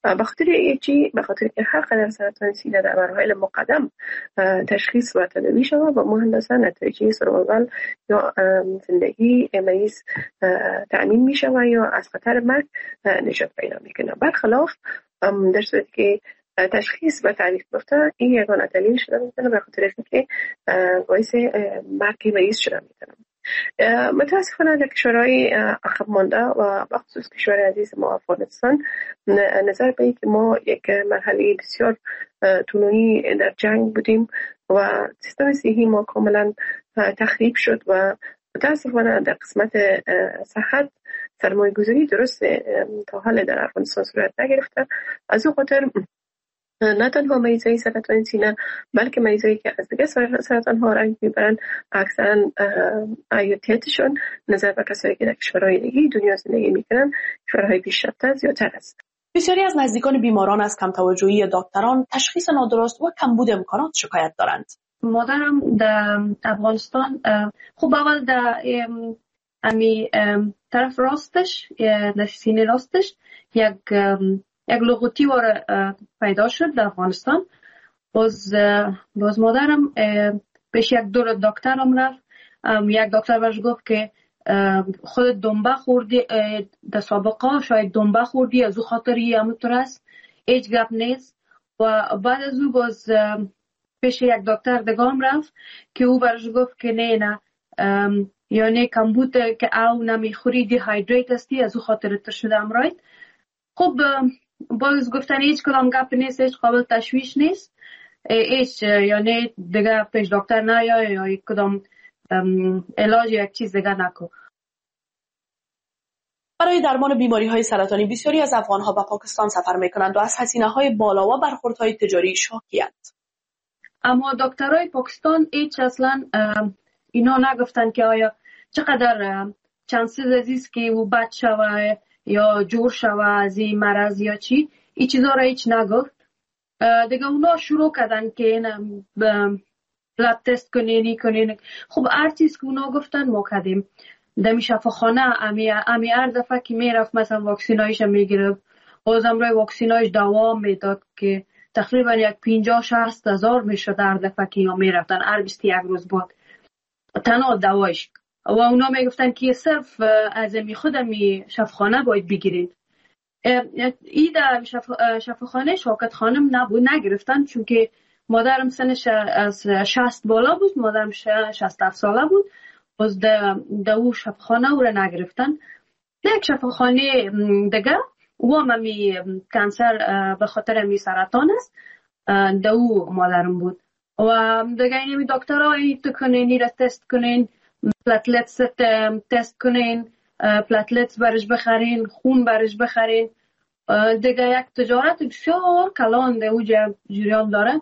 به خاطر که هر قدر سرطان سینه در مراحل مقدم تشخیص و تداوی شود و مهندسا نتایج سروایوال یا زندگی مریض تأمین میشه و یا از خطر مرگ نجات پیدا میکنه. برخلاف در صورتی که تشخیص و تعریف گفته این یگانه دلیل شده میتونه به خاطر اینکه باعث مرگ مریض شده میتونه. متاسفانه در کشورهای عقب مانده و بخصوص کشور عزیز ما افغانستان نظر به اینکه ما یک مرحله بسیار طولانی در جنگ بودیم و سیستم صحی ما کاملا تخریب شد و متاسفانه در قسمت صحت سرمایه گذاری درست تا حال در افغانستان صورت نگرفته. از اون خاطر نه تنها مریضای سرطان سینه بلکه مریضایی که از دیگه سرطان ها رنج میبرن اکثرا حیاتیتشون نظر به کسایی که در کشورهای دیگه دنیا زندگی میکنن کشورهای پیشرفته زیادتر است. بسیاری از نزدیکان بیماران از کم توجهی دکتران، تشخیص نادرست و کمبود امکانات شکایت دارند. مادرم در افغانستان خوب اول در امی طرف راستش در سینه راستش یک لغوتی پیدا شد در افغانستان باز مادرم پیش یک دکترم رفت. یک دکتر برش گفت که خود دنبه خوردی در سابقه، شاید دنبه خوردی از او خاطری همونطور است، هیچ گپ نیست. و بعد از او باز پیش یک دکتر دگام رفت که او برش گفت که نه یعنی کمبود که او نمیخوری، دیهایدریت هستی، از او خاطر تر شده امراید. خب باز گفتن هیچ کدام گپ نیست، هیچ قابل تشویش نیست، هیچ یعنی دیگه پیش دکتر نیا یا یک کدام علاج یک چیز دیگه نکن. برای درمان بیماری‌های سرطانی بسیاری از افغان‌ها به پاکستان سفر می‌کنند و از هزینه‌های بالا و برخوردهای تجاری شاکی‌اند. اما دکترای پاکستان هیچ اصلا اینا نگفتن که آیا چقدر چانسز عزیز که او بد شوه یا جور شوه از این مرض یا چی، این چیزا را هیچ نگفت. دیگه اونا شروع کردن که بلاد تست کنین. خب هر چیز که اونا گفتن ما کردیم. دمی شفاخانه امی هر دفعه که میرفت مثلا واکسینایش میگیره، بازم روی واکسینایش دوام میداد که تقریبا یک 50-60 هزار میشد هر دفعه که میرفتن هر 21 روز بعد تنها دوایش. و اونا میگفتن که صرف از خود شفاخانه باید بگیرین. ای در شفاخانه شوکت خانم نگرفتن، چون که مادرم سنش از 60 بالا بود، مادرم 67 ساله بود، باز دو شفاخانه او را نگرفتن. یک شفاخانه دیگه و همی کانسر به خاطر همی سرطان است، دو مادرم بود. و دیگه اینمی دکترها تو کنین، این را تست کنین، پلاتلتس تست کنین، پلاتلتس برش بخرین، خون برش بخرین. دیگه یک تجارت بسیار کلان ده او جریان داره.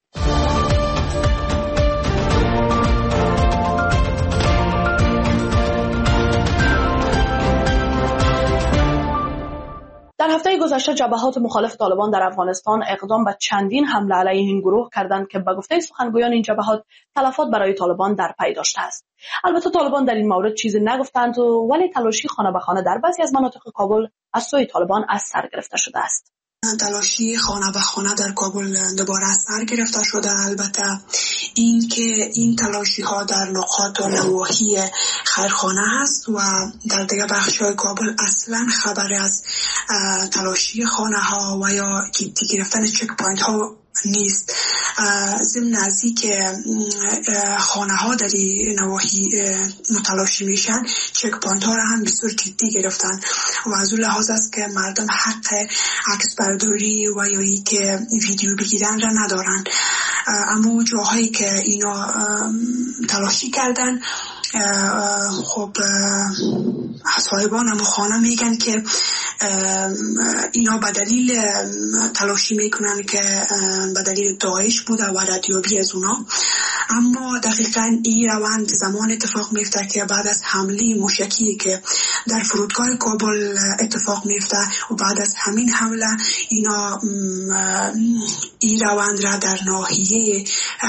در هفته گذشته جبهات مخالف طالبان در افغانستان اقدام به چندین حمله علیه این گروه کردند که به گفته سخنگویان این جبهات تلفات برای طالبان در پی داشته است. البته طالبان در این مورد چیزی نگفتند ولی تلاشی خانه به خانه در بعضی از مناطق کابل از سوی طالبان از سر گرفته شده است. تلاشی خانه به خانه در کابل دوباره از سر گرفته شده. البته این که این تلاشی ها در نقاط و نواحی خیرخانه هست و در دیگه بخش های کابل اصلا خبر از تلاشی خانه ها و یا جدی گرفتن چک پوینت ها نیست. ضمن نزدیک خانه ها در نواحی متلاشی میشن، چک پوینت ها را هم بسیار جدی گرفتن و از اون لحاظ است که مردم حق عکس برداری و یا ای که ویدیو بگیرن را ندارن. اما جاهایی که اینا تلاشی کردن، خب صاحبان هم خانه میگن که اینا به دلیل تلاشی میکنن که به دلیل داعش بوده و ردیابی از اونا. اما دقیقاً این روند زمان اتفاق میفته که بعد از حمله موشکی که در فرودگاه کابل اتفاق میفته و بعد از همین حمله اینا این روند را در ناحیه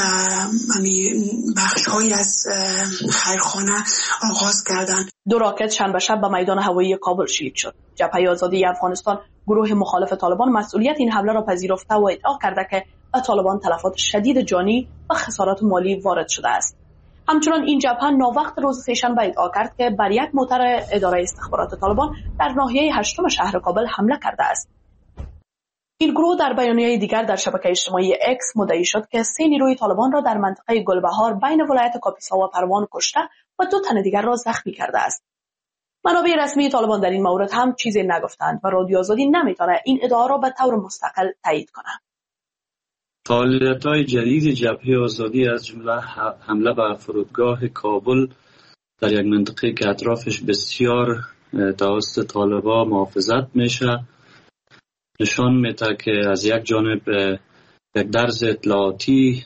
بخش‌های از خیرخانه آغاز کردن. 2 راکت شنبه شب به میدان هوایی کابل شلیک شد. جبهه آزادی افغانستان، گروه مخالف طالبان، مسئولیت این حمله را پذیرفته و ادعا کرده که به طالبان تلفات شدید جانی و خسارات مالی وارد شده است. همچنان این جبهه ناوقت روز سه‌شنبه ادعا کرد که بر یک موتر اداره استخبارات طالبان در ناحیه 8 شهر کابل حمله کرده است. این گروه در بیانیه دیگر در شبکه اجتماعی اکس مدعی شد که 3 نیروی طالبان را در منطقه گلبهار بین ولایت کاپیسا و پروان کشته و 2 تن دیگر را زخمی کرده است. منابع رسمی طالبان در این مورد هم چیزی نگفتند و رادیو آزادی نمیتونه این ادعا را به طور مستقل تایید کنه. فعالیت‌های جدید جبهه آزادی از جمله حمله به فرودگاه کابل در یک منطقه که اطرافش بسیار توسط طالبان محافظت میشه نشان میده که از یک جانب یک درز اطلاعاتی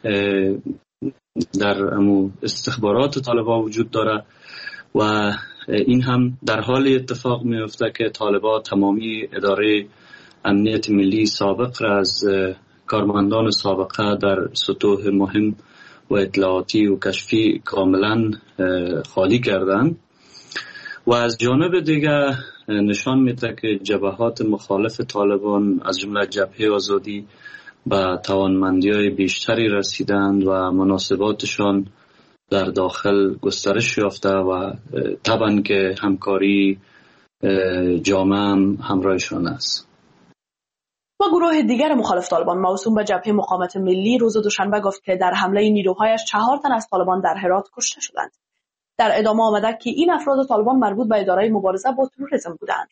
در استخبارات طالبان وجود داره و این هم در حال اتفاق میفته که طالبان تمامی اداره امنیت ملی سابق را از کارمندان سابقه در سطوح مهم و اطلاعاتی و کشفی کاملا خالی کردند و از جانب دیگر نشان میده که جبهات مخالف طالبان از جمله جبهه آزادی به توانمندی‌های بیشتری رسیدند و مناسباتشان در داخل گسترش یافته و طبعا که همکاری جامعه هم همراهشان است. و گروه دیگر مخالف طالبان موسوم به جبهه مقاومت ملی روز دوشنبه گفت که در حمله نیروهایش 4 تن از طالبان در هرات کشته شدند. در ادامه آمده که این افراد طالبان مربوط به اداره مبارزه با تروریسم بودند.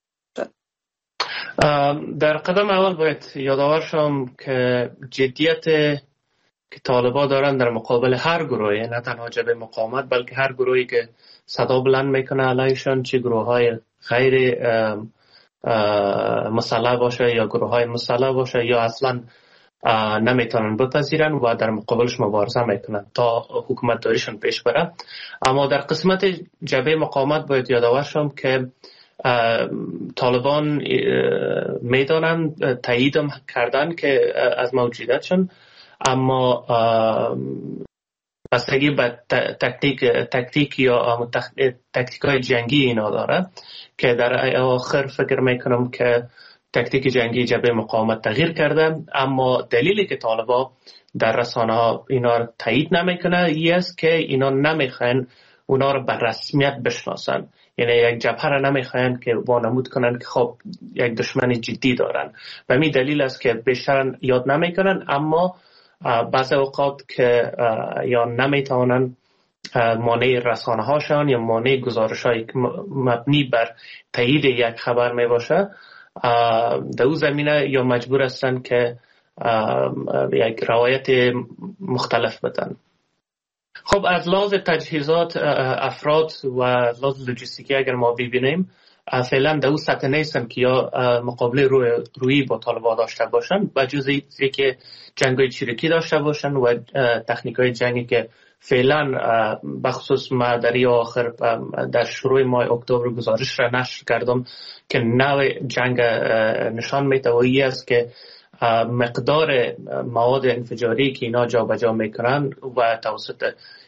در قدم اول باید یادآور شم که جدیت که طالبان دارن در مقابل هر گروهی، نه تنها جبهه مقاومت بلکه هر گروهی که صدا بلند میکنه علیشان، چه گروه های غیر مسلح باشه یا گروه های مسلح باشه یا اصلا نمیتونن بپذیرن و در مقابلش مبارزه میکنن تا حکومت داریشون پیش بره. اما در قسمت جبهه مقاومت باید یادآور شم که طالبان میدانن تایید کردن که از موجودیتشون، اما بستگی به تکتیک یا تکتیکای جنگی اینا داره که در آخر فکر میکنم که تکتیک جنگی جبهه مقاومت تغییر کرده. اما دلیلی که طالبان در رسانه ها اینا رو تایید نمیکنه این است که اینا نمیخواین اونا رو به رسمیت بشناسن، یعنی یک جبهه رو نمیخواین که وانمود کنن که خب یک دشمن جدی دارن. و همین دلیل است که بیشتر یاد نمیکنن، اما بعض اوقات که یا نمیتونن مانع رسانه هاشان یا مانع گزارش های مبنی بر تایید یک خبر می باشه، در او زمینه یا مجبور هستن که یک روایت مختلف بدن. خب از لحاظ تجهیزات افراد و لحاظ لوجستیکی اگر ما ببینیم فعلا در او سطح نیستن که یا مقابله روی با طالبان داشته باشن، با جز اینکه جنگ‌های چریکی داشته باشن و تکنیک‌های جنگی که فعلا بخصوص ما در آخر در شروع ماه اکتبر گزارش را نشر کردم که نوع جنگ نشان میده و این است که مقدار مواد انفجاری که اینا جا بجا میکنن و توسط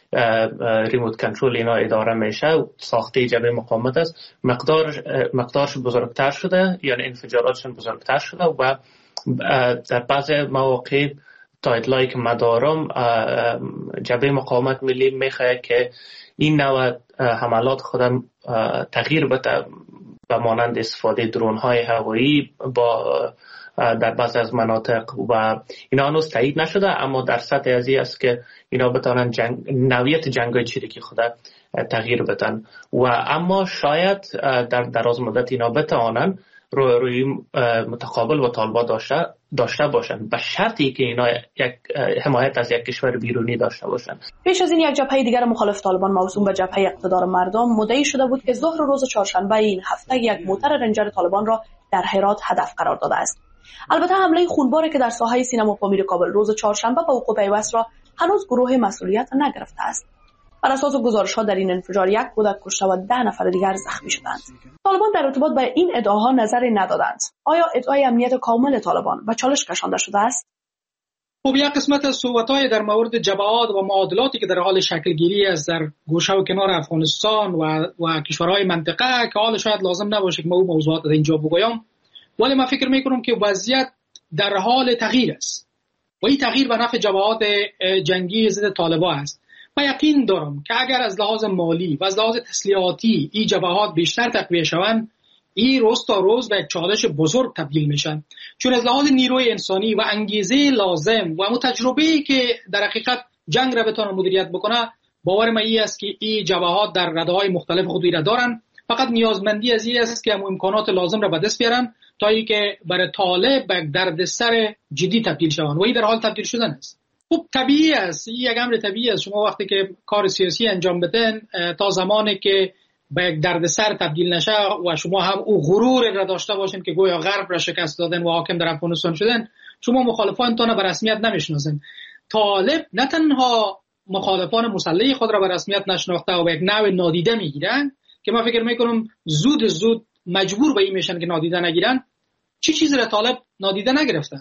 ریموت کنترل اینا اداره میشه، ساخته جبهه مقاومت است، مقدارش بزرگتر شده، یعنی انفجاراتشون بزرگتر شده و در بعض مواقع تا اطلاعی که من دارم جبهه مقاومت ملی میخواد که این نوع حملات خودم تغییر بده به مانند استفاده درون های هوایی با در بعض از مناطق و اینا هنوز تایید نشده، اما در سطح ازی است که اینا بتانن نوعیت جنگ‌های چریکی خود تغییر بدن و اما شاید در دراز مدت اینا بتوانن روی متقابل با طالبان داشته باشن، به شرطی که اینا یک حمایت از یک کشور بیرونی داشته باشن. پیش از این یک جبهه دیگر مخالف طالبان موسوم به جبهه اقتدار مردم مدعی شده بود که ظهر روز چهارشنبه این هفته یک موتر رنجر طالبان را در هرات هدف قرار داده است. البته حمله خونباری که در ساحه سینما پامیر کابل روز چهارشنبه به وقوع پیوست را هنوز گروه مسئولیت نگرفته است. بر اساس گزارش‌ها در این انفجار 1 کودک کشته و 10 نفر دیگر زخمی شدند. طالبان در ارتباط به این ادعاها نظری ندادند. آیا ادعای امنیت کامل طالبان و چالش کشانده شده است؟ خب یک قسمت از صحبت‌های در مورد جبهات و معادلاتی که در حال شکلگیری است در گوشه و کنار افغانستان و کشورهای منطقه که حال شاید لازم نباشه که ما موضوعات در اینجا بگویم، ولی من فکر می‌کنم که وضعیت در حال تغییر است و این تغییر به نفع جبهات جنگی ضد طالبان است. من یقین دارم که اگر از لحاظ مالی و از لحاظ تسلیحاتی این جبهات بیشتر تقویه شوند، این روز تا روز به یک چالش بزرگ تبدیل میشن، چون از لحاظ نیروی انسانی و انگیزه لازم و تجربه‌ای که در حقیقت جنگ را بتونه مدیریت بکنه، باور من این است که این جبهات در رده‌های مختلف خودی را دارن. فقط نیازمندی از این است که امکانات لازم را به دست بیارن تا اینکه برای طالب به دردسر جدی تبدیل شوند و این در حال تبدیل شدن است. خب طبیعی است، این یک امر طبیعی است. شما وقتی که کار سیاسی انجام بدین تا زمانی که به یک دردسر تبدیل نشه و شما هم او غرور را داشته باشین که گویا غرب را شکست دادن و حاکم در افغانستان شدن، شما مخالفانتان به رسمیت نمیشناسین. طالب نه تنها مخالفان مسلح خود را به رسمیت نشناخته و به یک نوع نادیده میگیرن که من فکر میکنم زود مجبور به این میشن که نادیده نگیرن. چی چیزی را طالب نادیده نگرفته؟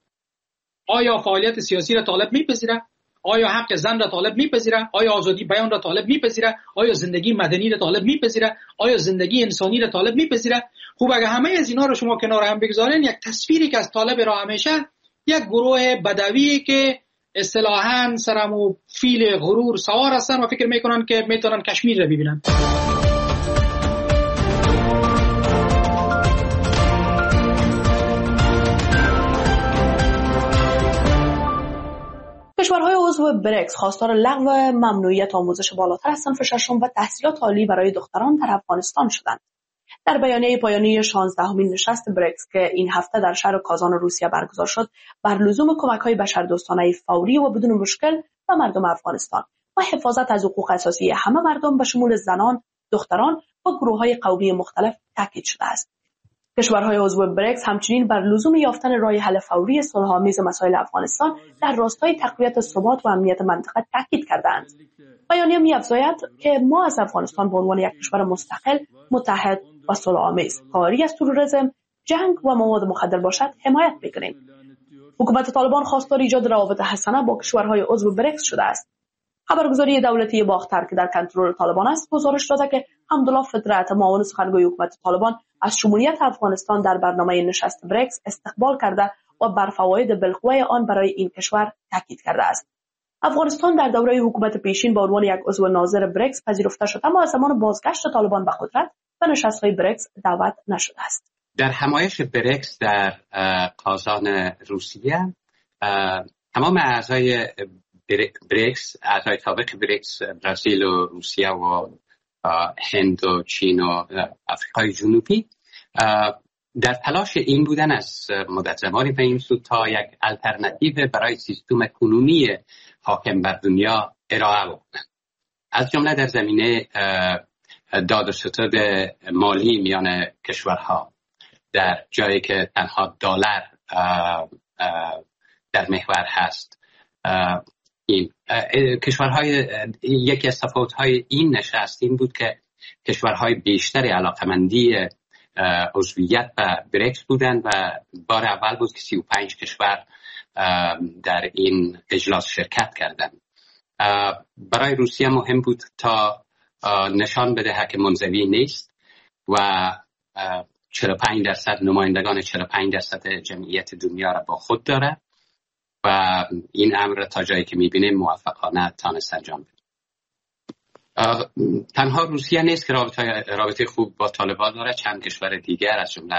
آیا فعالیت سیاسی را طالب میپذیره؟ آیا حق زن را طالب میپذیره؟ آیا آزادی بیان را طالب میپذیره؟ آیا زندگی مدنی را طالب میپذیره؟ آیا زندگی انسانی را طالب میپذیره؟ خوب اگه همه از اینا رو شما کنار هم بگذارین، یک تصویری که از طالب را همیشه یک گروه بدوی که اصطلاحاً سرمو فیل غرور سوار هستن و فکر میکنن که میتونن کشمیر رو ببینن. کشورهای عضو برکس خواستار لغو ممنوعیت آموزش بالاتر از صنف ششم و تحصیلات عالی برای دختران در افغانستان شدند. در بیانیه پایانی 16مین نشست برکس که این هفته در شهر کازان روسیه برگزار شد، بر لزوم کمک‌های بشردوستانه فوری و بدون مشکل به مردم افغانستان و حفاظت از حقوق اساسی همه مردم به شمول زنان، دختران و گروه‌های قومی مختلف تاکید شده است. کشورهای عضو برکس همچنین بر لزوم یافتن راه حل فوری صلح‌آمیز مسائل افغانستان در راستای تقویت ثبات و امنیت منطقه تاکید کردند. بیانیه می‌افزاید که ما از افغانستان به عنوان یک کشور مستقل، متحد و صلح‌آمیز کاری از تروریسم، جنگ و مواد مخدر باشد حمایت می‌کنیم. حکومت طالبان خواستار ایجاد روابط حسنه با کشورهای عضو برکس شده است. خبرگزاری دولتی باختر که در کنترل طالبان است گزارش داده که حمدالله فطرت، معاون سخنگوی حکومت طالبان، از شمولیت افغانستان در برنامه نشست برکس استقبال کرده و بر فواید بالقوه آن برای این کشور تاکید کرده است. افغانستان در دوره حکومت پیشین به عنوان یک عضو ناظر برکس پذیرفته شد، اما از زمان بازگشت طالبان به قدرت به نشست‌های برکس دعوت نشده است. در همایش برکس در کازان روسیه، تمام اعضای برکس، اعضای سابق برکس، برزیل و روسیه و هند و چین و آفریقای جنوبی در تلاش این بودن از مدت زمانی به این سو تا یک الटरनेटिव برای سیستم کنونی حاکم بر دنیا ارائه بکنند، از جمله در زمینه داد و ستد مالی میان کشورها، در جایی که تنها دلار در محور هست. این کشورهای، یکی از تفاوت‌های این نشست این بود که کشورهای بیشتری علاقمندی عضویت به برکس بودند و بار اول بود که 35 کشور در این اجلاس شرکت کردند. برای روسیه مهم بود تا نشان بده که منزوی نیست و 45% نمایندگان 45% جمعیت دنیا را با خود داره و این امر تا جایی که می‌بینیم موفقانه تانست انجام بده. تنها روسیه نیست که رابطه خوب با طالبان داره، چند کشور دیگر از جمله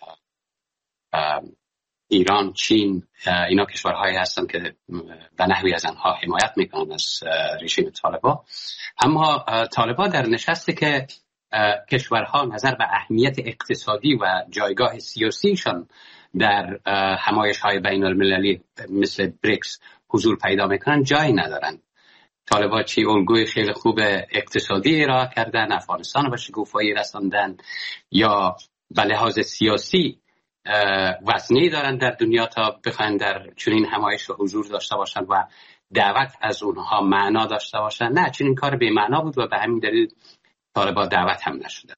ایران، چین، اینا کشورهایی هستند که به نحوی از آنها حمایت میکنن از رژیم طالبان. اما طالبان در نشستی که کشورها نظر به اهمیت اقتصادی و جایگاه سیاسیشان در همایش‌های بین‌المللی مثل بریکس حضور پیدا میکنن جایی ندارن. طالبان چی الگوی خیلی خوب اقتصادی ارائه کردن، افغانستان به شکوفایی رساندن، یا به لحاظ سیاسی وزنی دارن در دنیا تا بخواین در چنین همایش حضور داشته باشن و دعوت از اونها معنا داشته باشن. نه، چنین کار بی معنا بود و به همین دلیل طالبان دعوت هم نشده.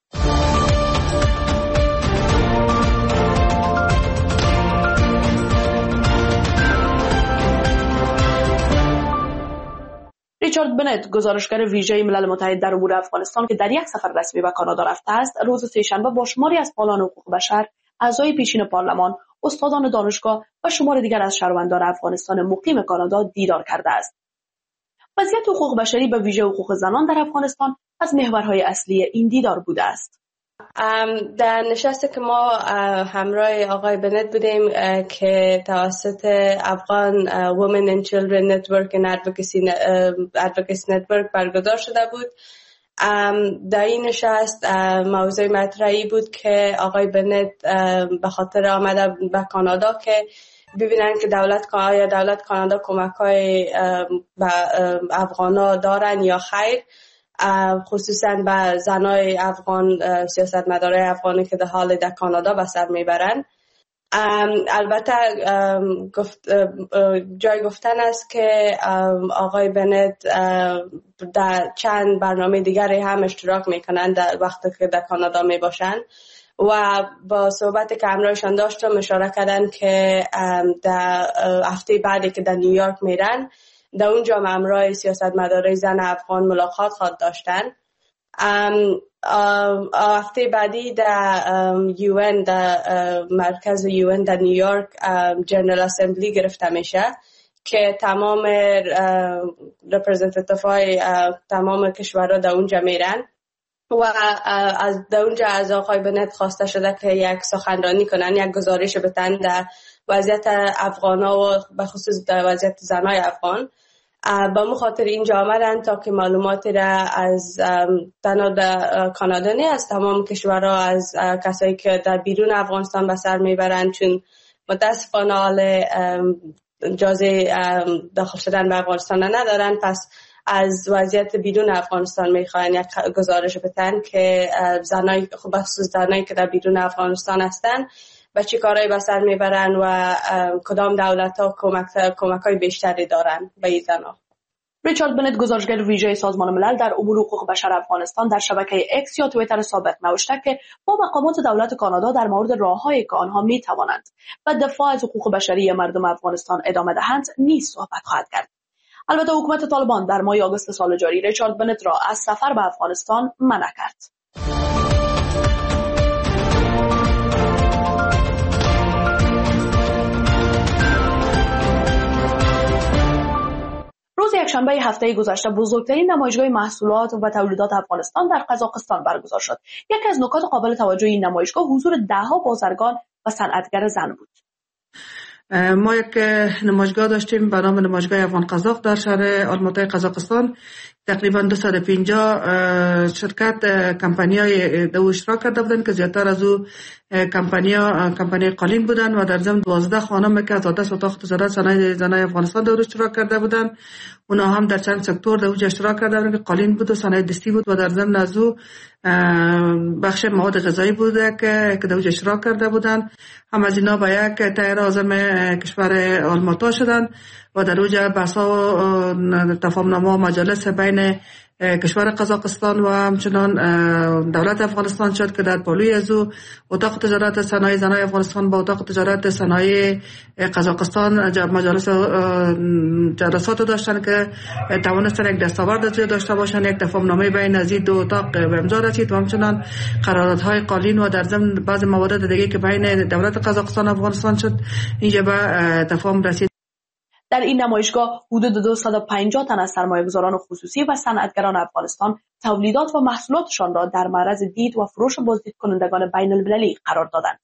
ریچارد بنت، گزارشگر ویژه ملل متحد در امور افغانستان که در یک سفر رسمی به کانادا رفته است، روز سه‌شنبه با شماری از فعالان حقوق بشر، اعضای پیشین پارلمان، استادان دانشگاه و شمار دیگر از شهروندان افغانستان مقیم کانادا دیدار کرده است. وضعیت حقوق بشری به ویژه حقوق زنان در افغانستان از محورهای اصلی این دیدار بوده است. در نشستی که ما همراه آقای بنت بودیم که توسط افغان Women and Children Network and Advocacy Network برگزار شده بود، در این نشست موضوع مطرحی بود که آقای بنت به خاطر آمده به کانادا که ببینن که دولت کانادا کمک‌های به افغانا دارن یا خیر، خصوصا به زنای افغان، سیاستمدارای افغانی که در کانادا به سر میبرن. البته جای گفتن است که آقای بنت در چند برنامه دیگری هم اشتراک میکنن در وقتی که در کانادا میباشن و با صحبت که همراهشان داشتم اشاره کردن که در هفته بعدی که در نیویورک میرن، در اونجا همراه سیاستمدارای زن افغان ملاقات خواهد داشتن هفته بعدی در UN در مرکز UN در نیویورک جنرال اسمبلی گرفته میشه که تمام رپرزنتیتیف های تمام کشورها در اونجا میرن و از در اونجا از آقای بنت خواسته شده که یک سخنرانی کنن، یک گزارش بدن در وضعیت افغانا و به خصوص در وضعیت زنای افغان. با مخاطر اینجا آمدن تا که معلوماتی را از تنها در کانادا نه، از تمام کشورها، از کسایی که در بیرون افغانستان به سر میبرن، چون متاسفانه حال اجازه داخل شدن به افغانستان ندارن، پس از وضعیت بیرون افغانستان میخواین یک گزارش بدن که زنای خصوص زنایی که در بیرون افغانستان هستن و چی کارهایی به سر میبرن و کدام دولت‌ها کمک‌های بیشتری دارن به این زن‌ها. ریچارد بنت، گزارشگر ویژه سازمان ملل در امور حقوق بشر افغانستان، در شبکه اکس یا توییتر سابق نوشته که با مقامات دولت کانادا در مورد راه‌هایی که آنها می‌توانند و دفاع از حقوق بشری مردم افغانستان ادامه دهند نیز صحبت خواهد کرد. البته حکومت طالبان در ماه آگوست سال جاری ریچارد بنت را از سفر به افغانستان منع کرد. روز یکشنبه هفته گذشته بزرگترین نمایشگاه محصولات و تولیدات افغانستان در قزاقستان برگزار شد. یکی از نکات قابل توجه این نمایشگاه حضور ده‌ها بازرگان و صنعتگر زن بود. ما یک نمایشگاه داشتیم به نام نمایشگاه افغان قزاق در شهر آلماتای قزاقستان. تقریبا 250 شرکت کمپانی‌های در اشتراک کرده بودند که زیادتر از او کمپانی قالین بودند و در ضمن 12 خانم که از دست اتاق تجارت صنایع زنای افغانستان در اشتراک کرده بودند. اونا هم در چند سکتور در اونجا اشتراک کرده بودند که قالین بود و صنایع دستی بود و در ضمن از او بخش مواد غذایی بوده که در اونجا اشتراک کرده بودند. هم از اینا به یک تایر اعظم کشور آلماتا شدند و در اونجا بحث‌ها و تفاهم‌نامه و مجالس بین کشور قزاقستان و همچنان دولت افغانستان شد که در پالوی از او اتاق تجارت صنایع زنای افغانستان با اتاق تجارت صنایع قزاقستان مجالس جلسات داشتن که توانستن یک دستاورد داشته باشن. یک تفاهم‌نامه بین از این دو اتاق به امضا رسید و همچنان قراردادهای قالین و در ضمن بعض موارد دیگه که بین دولت قزاقستان و افغانستان شد اینجا به تفاهم رسید. در این نمایشگاه حدود 250 تن از سرمایه‌گذاران خصوصی و صنعتگران افغانستان تولیدات و محصولاتشان را در معرض دید و فروش بازدید کنندگان بین المللی قرار دادند.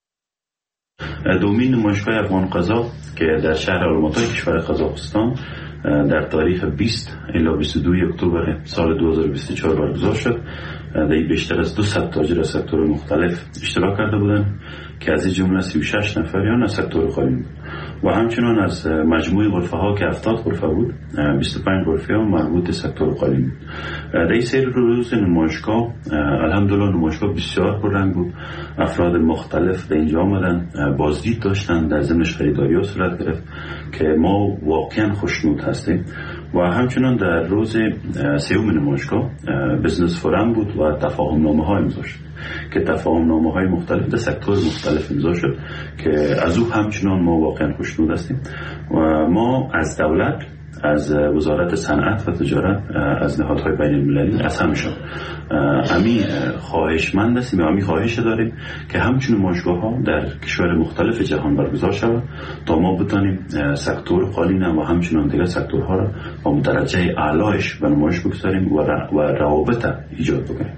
دومین نمایشگاه افغان قزاق که در شهر آلماتای کشور قزاقستان در تاریخ 20 الی 22 اکتبر سال 2024 برگزار شد. در این بیشتر از 200 تاجر از سکتور مختلف اشتراک کرده بودند که از این جمله 36 نفریان از سکتور قالین بود و همچنان از مجموع غرفه ها که 70 غرفه بود 25 غرفه ها مربوط به سکتور قالین بود. در این سری روز نمایشگاه الحمدلله نمایشگاه بسیار پررنگ بود. افراد مختلف در اینجا آمدن، بازدید داشتن، در ضمنش خریداری ها صورت گرفت که ما واقعا خوشنود هستیم. و همچنان در روز سوم نمایشگاه بزنس فورم بود و تفاهم نامه ها امضا شد که تفاهم نامه های مختلف در سکتور مختلف امضا شد که از او همچنان ما واقعا خوشنود هستیم و ما از دولت، از وزارت صنعت و تجارت، از نهادهای بین المللی، از همشون امی خواهشمند هستیم و امی خواهش داریم که همچون نمایشگاه ها در کشور مختلف جهان برگزار شود تا ما بتانیم سکتور قالین و همچنان دیگر سکتورها را با درجه اعلایش به نمایش بگذاریم و روابط ایجاد بکنیم.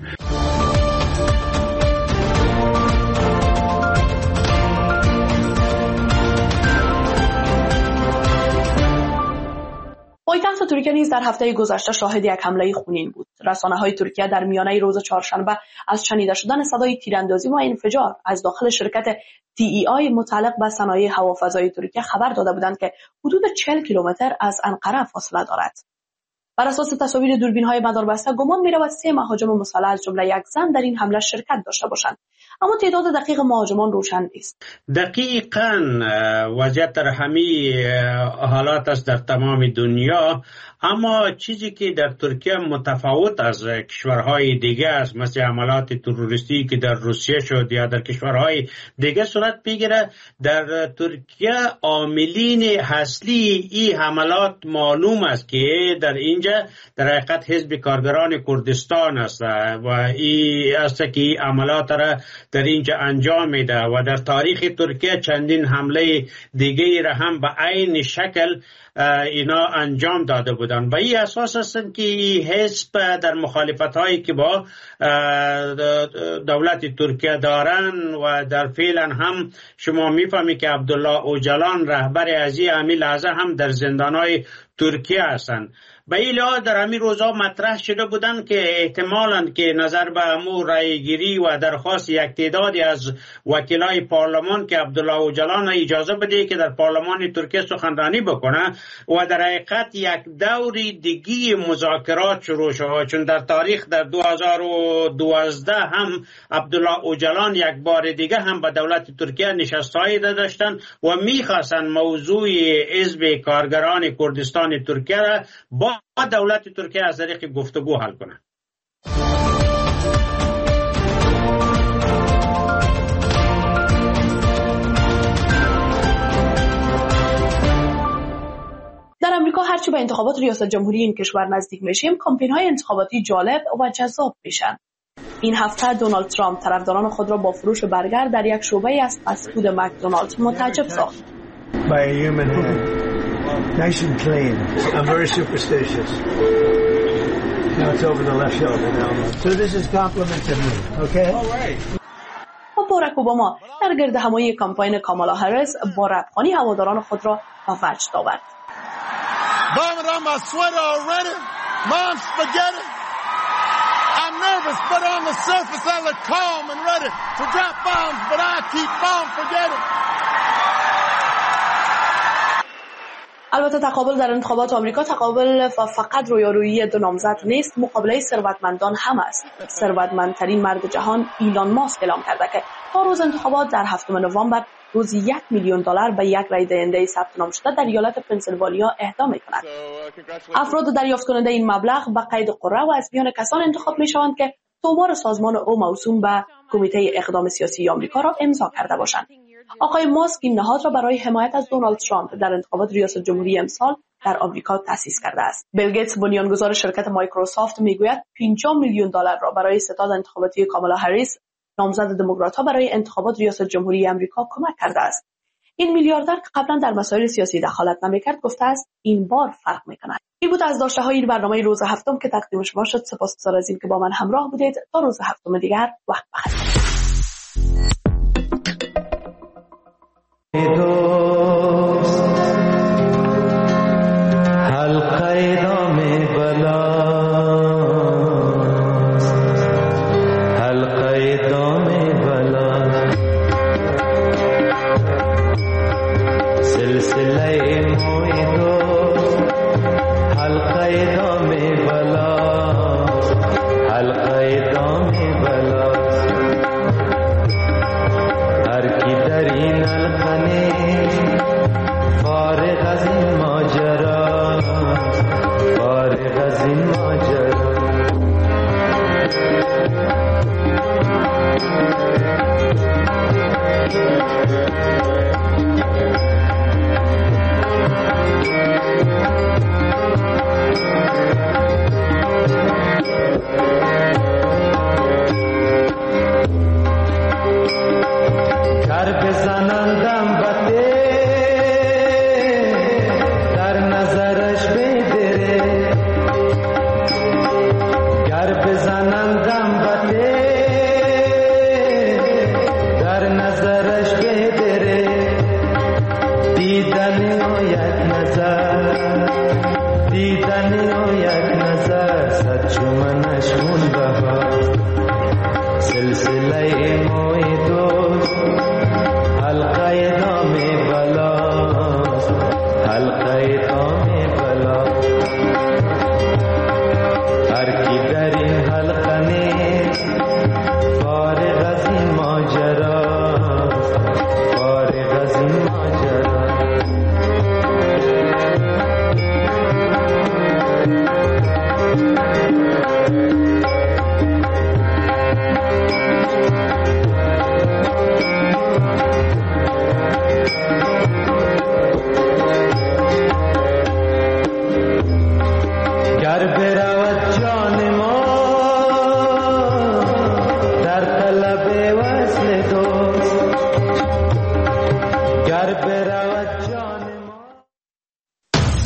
پایتخت ترکیه نیز در هفته گذشته شاهد یک حمله خونین بود. رسانه‌های ترکیه در میانه روز چهارشنبه از شنیده شدن صدای تیراندازی و انفجار از داخل شرکت TEI متعلق به صنایع هوافضایی ترکیه خبر داده بودند که حدود 40 کیلومتر از انقره فاصله دارد. بر اساس تصاویر دوربین‌های مداربسته گمان می‌رود 3 مهاجم مسلح از جمله یک زن در این حمله شرکت داشته باشند، اما تعداد دقیق مهاجمان روشن نیست. دقیقاً وضعیت در همه حالات است در تمام دنیا، اما چیزی که در ترکیه متفاوت از کشورهای دیگه است، مثل حملات تروریستی که در روسیه شد یا در کشورهای دیگه صورت میگیره، در ترکیه عاملین اصلی این حملات معلوم است که در اینجا ترکیه در حقیقت حزب کارگران کردستان است و این است که عملات را در اینجا انجام میده و در تاریخ ترکیه چندین حمله دیگه را هم به عین شکل اینا انجام داده بودن. به این اساس هستند که حزب در مخالفت هایی که با دولت ترکیه دارن و در فعلا هم شما میفهمی که عبدالله اوجلان رهبر از این همین لحظه هم در زندان های ترکیه هستند. به این لحاظ در همین روزها مطرح شده بودن که احتمالاً که نظر به امور رایگیری و درخواست یک تعدادی از وکلای پارلمان که عبدالله اوجلان اجازه بده که در پارلمان ترکیه سخنرانی بکنه و در حقیقت یک دوری دیگی مذاکرات شروع شد، چون در تاریخ در 2012 هم عبدالله اوجلان یک بار دیگه هم به دولت ترکیه نشستهایی داشتن و میخواستن موضوع حزب کارگران کردستان ترکیه را با دولت ترکیه از طریق گفتگو حل کنه. در امریکا هرچی به انتخابات ریاست جمهوری این کشور نزدیک میشیم، کمپین‌های انتخاباتی جالب و جذاب میشن. این هفته دونالد ترامپ طرفداران خود را با فروش برگر در یک شعبه از فست فود مکدونالد متعجب ساخت. Nice and clean. I'm very superstitious. Now it's over the left shoulder now. So this is compliment to me, okay? All right. باراک اوباما در گرد همایی کمپاین کامالا هریس با ربخانی هواداران خود را به وجد آورد. Vomit on my sweater already. Mom, spaghetti. I'm nervous, but on the surface I look calm and ready to drop bombs, but I keep on forgetting. البته تقابل در انتخابات آمریکا تقابل فقط رویارویی دو نامزد نیست، مقابله ثروتمندان هم است. ثروتمندترین مرد جهان ایلان ماسک اعلام کرده که تا روز انتخابات در 7 نوامبر روزی $1 میلیون به یک رای دهنده ثبت نام شده در ایالت پنسیلوانیا اهدا می‌کند. افراد دریافت کننده این مبلغ به قید قرعه و از میان کسان انتخاب می‌شوند که تومار سازمان او موسوم به کمیته اقدام سیاسی آمریکا را امضا کرده باشند. آقای ماسک این نهاد را برای حمایت از دونالد ترامپ در انتخابات ریاست جمهوری امسال در آمریکا تأسیس کرده است. بیل گیتس بنیانگذار شرکت مایکروسافت میگوید $50 میلیون را برای ستاد انتخاباتی کامالا هریس نامزد دموکرات‌ها برای انتخابات ریاست جمهوری آمریکا کمک کرده است. این میلیاردر که قبلا در مسائل سیاسی دخالت نمی‌کرد گفته است این بار فرق می‌کند. این بود از داشته‌های این برنامه روز هفتم که تقدیم شما شد. سپاسگزار از اینکه با من همراه بودید. تا روز هفتم دیگر وقت بخیر. دوست حلقه دام بلاست، حلقه دام بلاست، سلسله موی دوست حلقه دام بلاست، حلقه دام بلاست. هر کی در این فارغ از این ماجرا، فارغ از این ماجرا. کر بزنندم بده در نظرش بدره، گر بزنندم بده در نظرش بدره. دیدن او یک نظر، دیدن او یک نظر، صد چومنش خون بهاست. سلسله موی دوست حلقه دام بلاست، حلقه دام